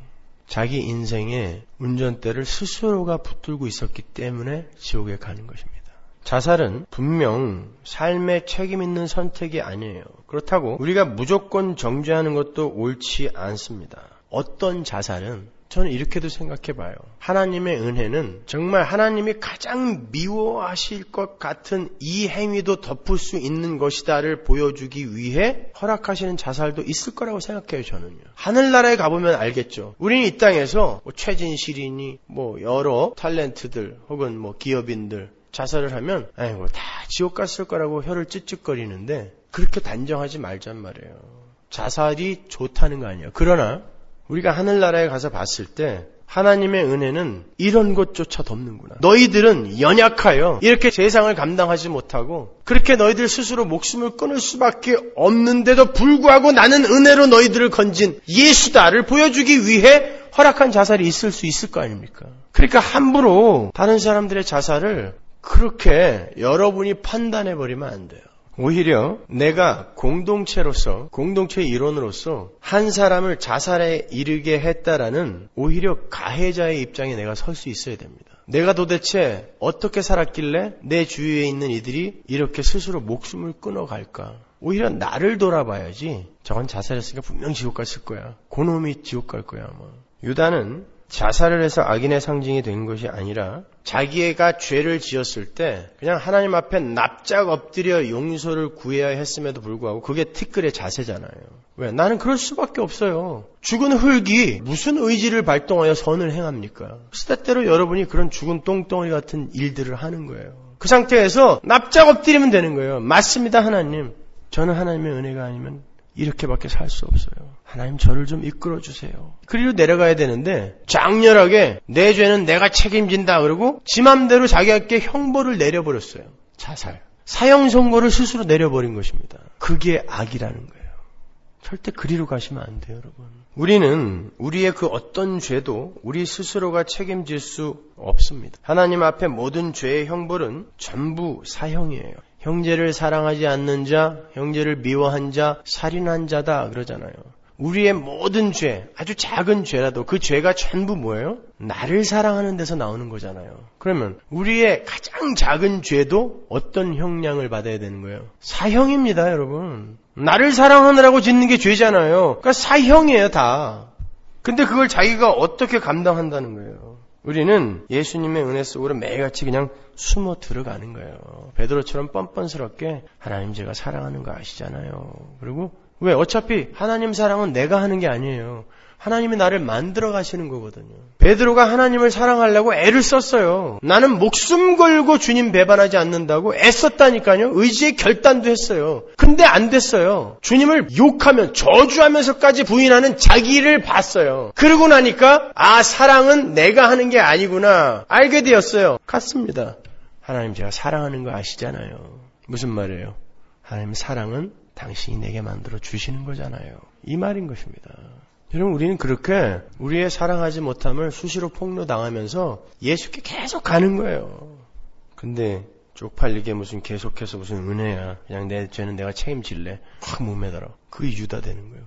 자기 인생의 운전대를 스스로가 붙들고 있었기 때문에 지옥에 가는 것입니다. 자살은 분명 삶의 책임 있는 선택이 아니에요. 그렇다고 우리가 무조건 정죄하는 것도 옳지 않습니다. 어떤 자살은 저는 이렇게도 생각해봐요. 하나님의 은혜는 정말 하나님이 가장 미워하실 것 같은 이 행위도 덮을 수 있는 것이다를 보여주기 위해 허락하시는 자살도 있을 거라고 생각해요. 저는요. 하늘나라에 가보면 알겠죠. 우리는 이 땅에서 최진실이니 여러 탤런트들 혹은 기업인들 자살을 하면 아이고 다 지옥 갔을 거라고 혀를 찌찌거리는데 그렇게 단정하지 말잔 말이에요. 자살이 좋다는 거 아니에요. 그러나 우리가 하늘나라에 가서 봤을 때 하나님의 은혜는 이런 것조차 덮는구나. 너희들은 연약하여 이렇게 세상을 감당하지 못하고 그렇게 너희들 스스로 목숨을 끊을 수밖에 없는데도 불구하고 나는 은혜로 너희들을 건진 예수다를 보여주기 위해 허락한 자살이 있을 수 있을 거 아닙니까? 그러니까 함부로 다른 사람들의 자살을 그렇게 여러분이 판단해버리면 안 돼요. 오히려 내가 공동체로서, 공동체의 일원으로서 한 사람을 자살에 이르게 했다라는 오히려 가해자의 입장에 내가 설 수 있어야 됩니다. 내가 도대체 어떻게 살았길래 내 주위에 있는 이들이 이렇게 스스로 목숨을 끊어갈까? 오히려 나를 돌아봐야지. 저건 자살했으니까 분명 지옥 갔을 거야. 그놈이 지옥 갈 거야 아마. 유다는 자살을 해서 악인의 상징이 된 것이 아니라 자기가 죄를 지었을 때 그냥 하나님 앞에 납작 엎드려 용서를 구해야 했음에도 불구하고 그게 티끌의 자세잖아요. 왜? 나는 그럴 수밖에 없어요. 죽은 흙이 무슨 의지를 발동하여 선을 행합니까? 때때로 여러분이 그런 죽은 똥덩어리 같은 일들을 하는 거예요. 그 상태에서 납작 엎드리면 되는 거예요. 맞습니다 하나님. 저는 하나님의 은혜가 아니면 이렇게밖에 살 수 없어요. 하나님 저를 좀 이끌어 주세요. 그리로 내려가야 되는데 장렬하게 내 죄는 내가 책임진다 그러고 지 맘대로 자기에게 형벌을 내려버렸어요. 자살. 사형 선고를 스스로 내려버린 것입니다. 그게 악이라는 거예요. 절대 그리로 가시면 안 돼요, 여러분. 우리는 우리의 그 어떤 죄도 우리 스스로가 책임질 수 없습니다. 하나님 앞에 모든 죄의 형벌은 전부 사형이에요. 형제를 사랑하지 않는 자, 형제를 미워한 자, 살인한 자다 그러잖아요. 우리의 모든 죄, 아주 작은 죄라도 그 죄가 전부 뭐예요? 나를 사랑하는 데서 나오는 거잖아요. 그러면 우리의 가장 작은 죄도 어떤 형량을 받아야 되는 거예요? 사형입니다, 여러분. 나를 사랑하느라고 짓는 게 죄잖아요. 그러니까 사형이에요, 다. 근데 그걸 자기가 어떻게 감당한다는 거예요? 우리는 예수님의 은혜 속으로 매일같이 그냥 숨어 들어가는 거예요. 베드로처럼 뻔뻔스럽게 하나님 제가 사랑하는 거 아시잖아요. 그리고 왜? 어차피 하나님 사랑은 내가 하는 게 아니에요. 하나님이 나를 만들어 가시는 거거든요. 베드로가 하나님을 사랑하려고 애를 썼어요. 나는 목숨 걸고 주님 배반하지 않는다고 애썼다니까요. 의지의 결단도 했어요. 근데 안 됐어요. 주님을 욕하면 저주하면서까지 부인하는 자기를 봤어요. 그러고 나니까 사랑은 내가 하는 게 아니구나 알게 되었어요. 같습니다. 하나님 제가 사랑하는 거 아시잖아요. 무슨 말이에요? 하나님 사랑은 당신이 내게 만들어 주시는 거잖아요. 이 말인 것입니다. 여러분 우리는 그렇게 우리의 사랑하지 못함을 수시로 폭로당하면서 예수께 계속 가는 거예요. 근데 쪽팔리게 무슨 계속해서 무슨 은혜야. 그냥 내 죄는 내가 책임질래. 확 목매달아. 그게 유다 되는 거예요.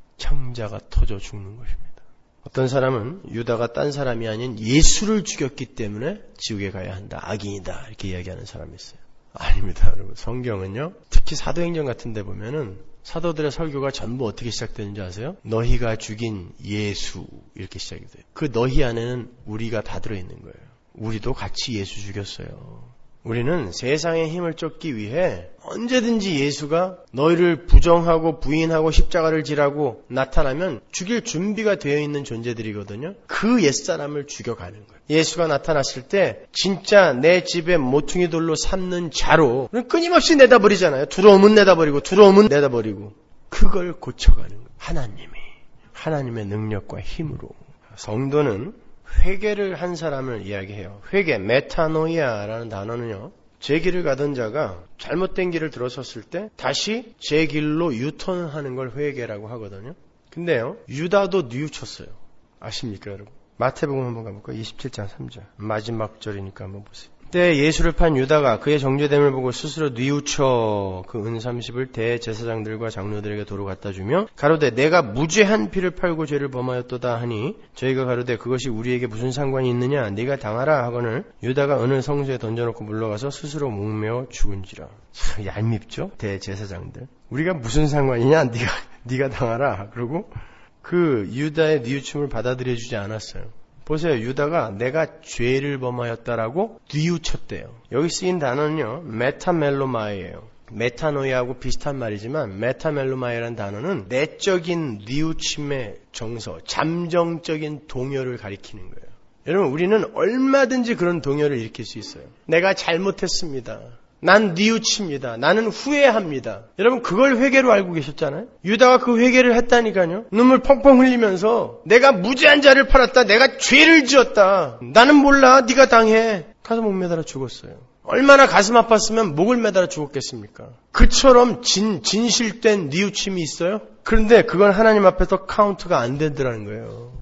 창자가 터져 죽는 것입니다. 어떤 사람은 유다가 딴 사람이 아닌 예수를 죽였기 때문에 지옥에 가야 한다. 악인이다. 이렇게 이야기하는 사람이 있어요. 아닙니다, 여러분. 성경은요, 특히 사도행전 같은 데 보면은 사도들의 설교가 전부 어떻게 시작되는지 아세요? 너희가 죽인 예수 이렇게 시작이 돼요. 그 너희 안에는 우리가 다 들어있는 거예요. 우리도 같이 예수 죽였어요. 우리는 세상의 힘을 쫓기 위해 언제든지 예수가 너희를 부정하고 부인하고 십자가를 지라고 나타나면 죽일 준비가 되어 있는 존재들이거든요. 그 옛사람을 죽여가는 거예요. 예수가 나타났을 때 진짜 내 집에 모퉁이 돌로 삼는 자로 끊임없이 내다버리잖아요. 두려움은 내다버리고 두려움은 내다버리고 그걸 고쳐가는 거예요. 하나님의 능력과 힘으로. 성도는 회개를 한 사람을 이야기해요. 회개, 메타노이아라는 단어는요. 제 길을 가던 자가 잘못된 길을 들어섰을 때 다시 제 길로 유턴하는 걸 회개라고 하거든요. 근데요. 유다도 뉘우쳤어요. 아십니까 여러분? 마태복음 한번 가볼까요? 27장 3절. 마지막 절이니까 한번 보세요. 그때 예수를 판 유다가 그의 정죄됨을 보고 스스로 뉘우쳐 그 은 30을 대제사장들과 장로들에게 도로 갖다 주며 가로되 내가 무죄한 피를 팔고 죄를 범하였도다 하니 저희가 가로되 그것이 우리에게 무슨 상관이 있느냐 네가 당하라 하거늘 유다가 은을 성소에 던져놓고 물러가서 스스로 목매어 죽은지라. 참 얄밉죠? 대제사장들. 우리가 무슨 상관이냐 네가 당하라. 그리고 그 유다의 뉘우침을 받아들여주지 않았어요. 보세요. 유다가 내가 죄를 범하였다라고 뉘우쳤대요. 여기 쓰인 단어는요. 메타멜로마이예요. 메타노이아하고 비슷한 말이지만 메타멜로마이라는 단어는 내적인 뉘우침의 정서, 잠정적인 동요를 가리키는 거예요. 여러분 우리는 얼마든지 그런 동요를 일으킬 수 있어요. 내가 잘못했습니다. 난 뉘우칩니다. 나는 후회합니다. 여러분 그걸 회개로 알고 계셨잖아요. 유다가 그 회개를 했다니까요. 눈물 펑펑 흘리면서 내가 무죄한 자를 팔았다. 내가 죄를 지었다. 나는 몰라. 네가 당해. 가서 목 매달아 죽었어요. 얼마나 가슴 아팠으면 목을 매달아 죽었겠습니까? 그처럼 진실된 뉘우침이 있어요. 그런데 그건 하나님 앞에서 카운트가 안 되더라는 거예요.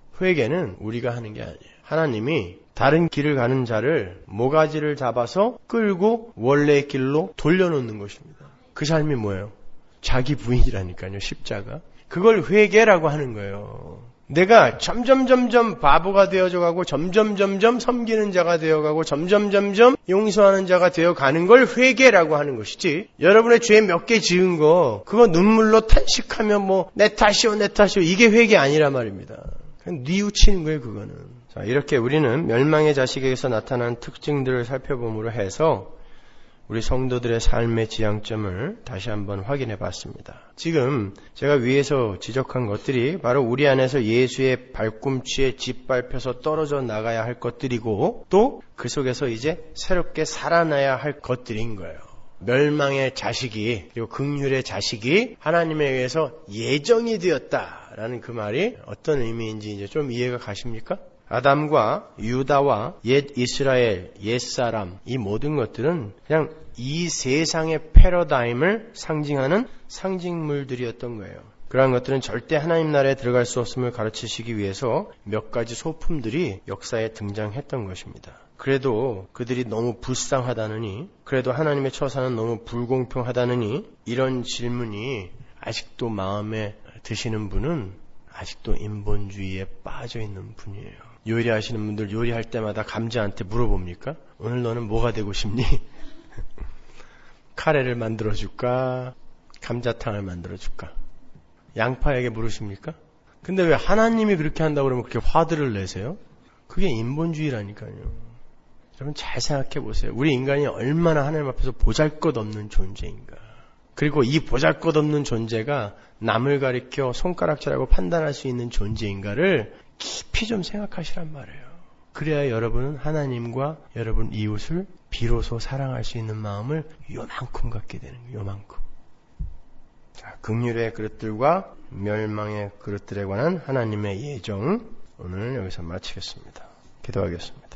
회개는 우리가 하는 게 아니에요. 하나님이 다른 길을 가는 자를 모가지를 잡아서 끌고 원래의 길로 돌려놓는 것입니다. 그 삶이 뭐예요? 자기 부인이라니까요. 십자가. 그걸 회개라고 하는 거예요. 내가 점점 바보가 되어져가고 점점 섬기는 자가 되어가고 점점 용서하는 자가 되어가는 걸 회개라고 하는 것이지. 여러분의 죄 몇 개 지은 거 그거 눈물로 탄식하며 내 탓이오 이게 회개 아니란 말입니다. 그냥 뉘우치는 거예요. 그거는. 자, 이렇게 우리는 멸망의 자식에게서 나타난 특징들을 살펴봄으로 해서 우리 성도들의 삶의 지향점을 다시 한번 확인해 봤습니다. 지금 제가 위에서 지적한 것들이 바로 우리 안에서 예수의 발꿈치에 짓밟혀서 떨어져 나가야 할 것들이고 또 그 속에서 이제 새롭게 살아나야 할 것들인 거예요. 멸망의 자식이 그리고 긍휼의 자식이 하나님에 의해서 예정이 되었다라는 그 말이 어떤 의미인지 이제 좀 이해가 가십니까? 아담과 유다와 옛 이스라엘, 옛 사람, 이 모든 것들은 그냥 이 세상의 패러다임을 상징하는 상징물들이었던 거예요. 그러한 것들은 절대 하나님 나라에 들어갈 수 없음을 가르치시기 위해서 몇 가지 소품들이 역사에 등장했던 것입니다. 그래도 그들이 너무 불쌍하다느니, 그래도 하나님의 처사는 너무 불공평하다느니, 이런 질문이 아직도 마음에 드시는 분은 아직도 인본주의에 빠져 있는 분이에요. 요리하시는 분들 요리할 때마다 감자한테 물어봅니까? 오늘 너는 뭐가 되고 싶니? 카레를 만들어줄까? 감자탕을 만들어줄까? 양파에게 물으십니까? 근데 왜 하나님이 그렇게 한다고 그러면 그렇게 화들을 내세요? 그게 인본주의라니까요. 여러분 잘 생각해 보세요. 우리 인간이 얼마나 하나님 앞에서 보잘것없는 존재인가. 그리고 이 보잘것없는 존재가 남을 가리켜 손가락질하고 판단할 수 있는 존재인가를 깊이 좀 생각하시란 말이에요. 그래야 여러분은 하나님과 여러분 이웃을 비로소 사랑할 수 있는 마음을 요만큼 갖게 되는 거예요. 요만큼. 자, 긍휼의 그릇들과 멸망의 그릇들에 관한 하나님의 예정, 오늘 여기서 마치겠습니다. 기도하겠습니다.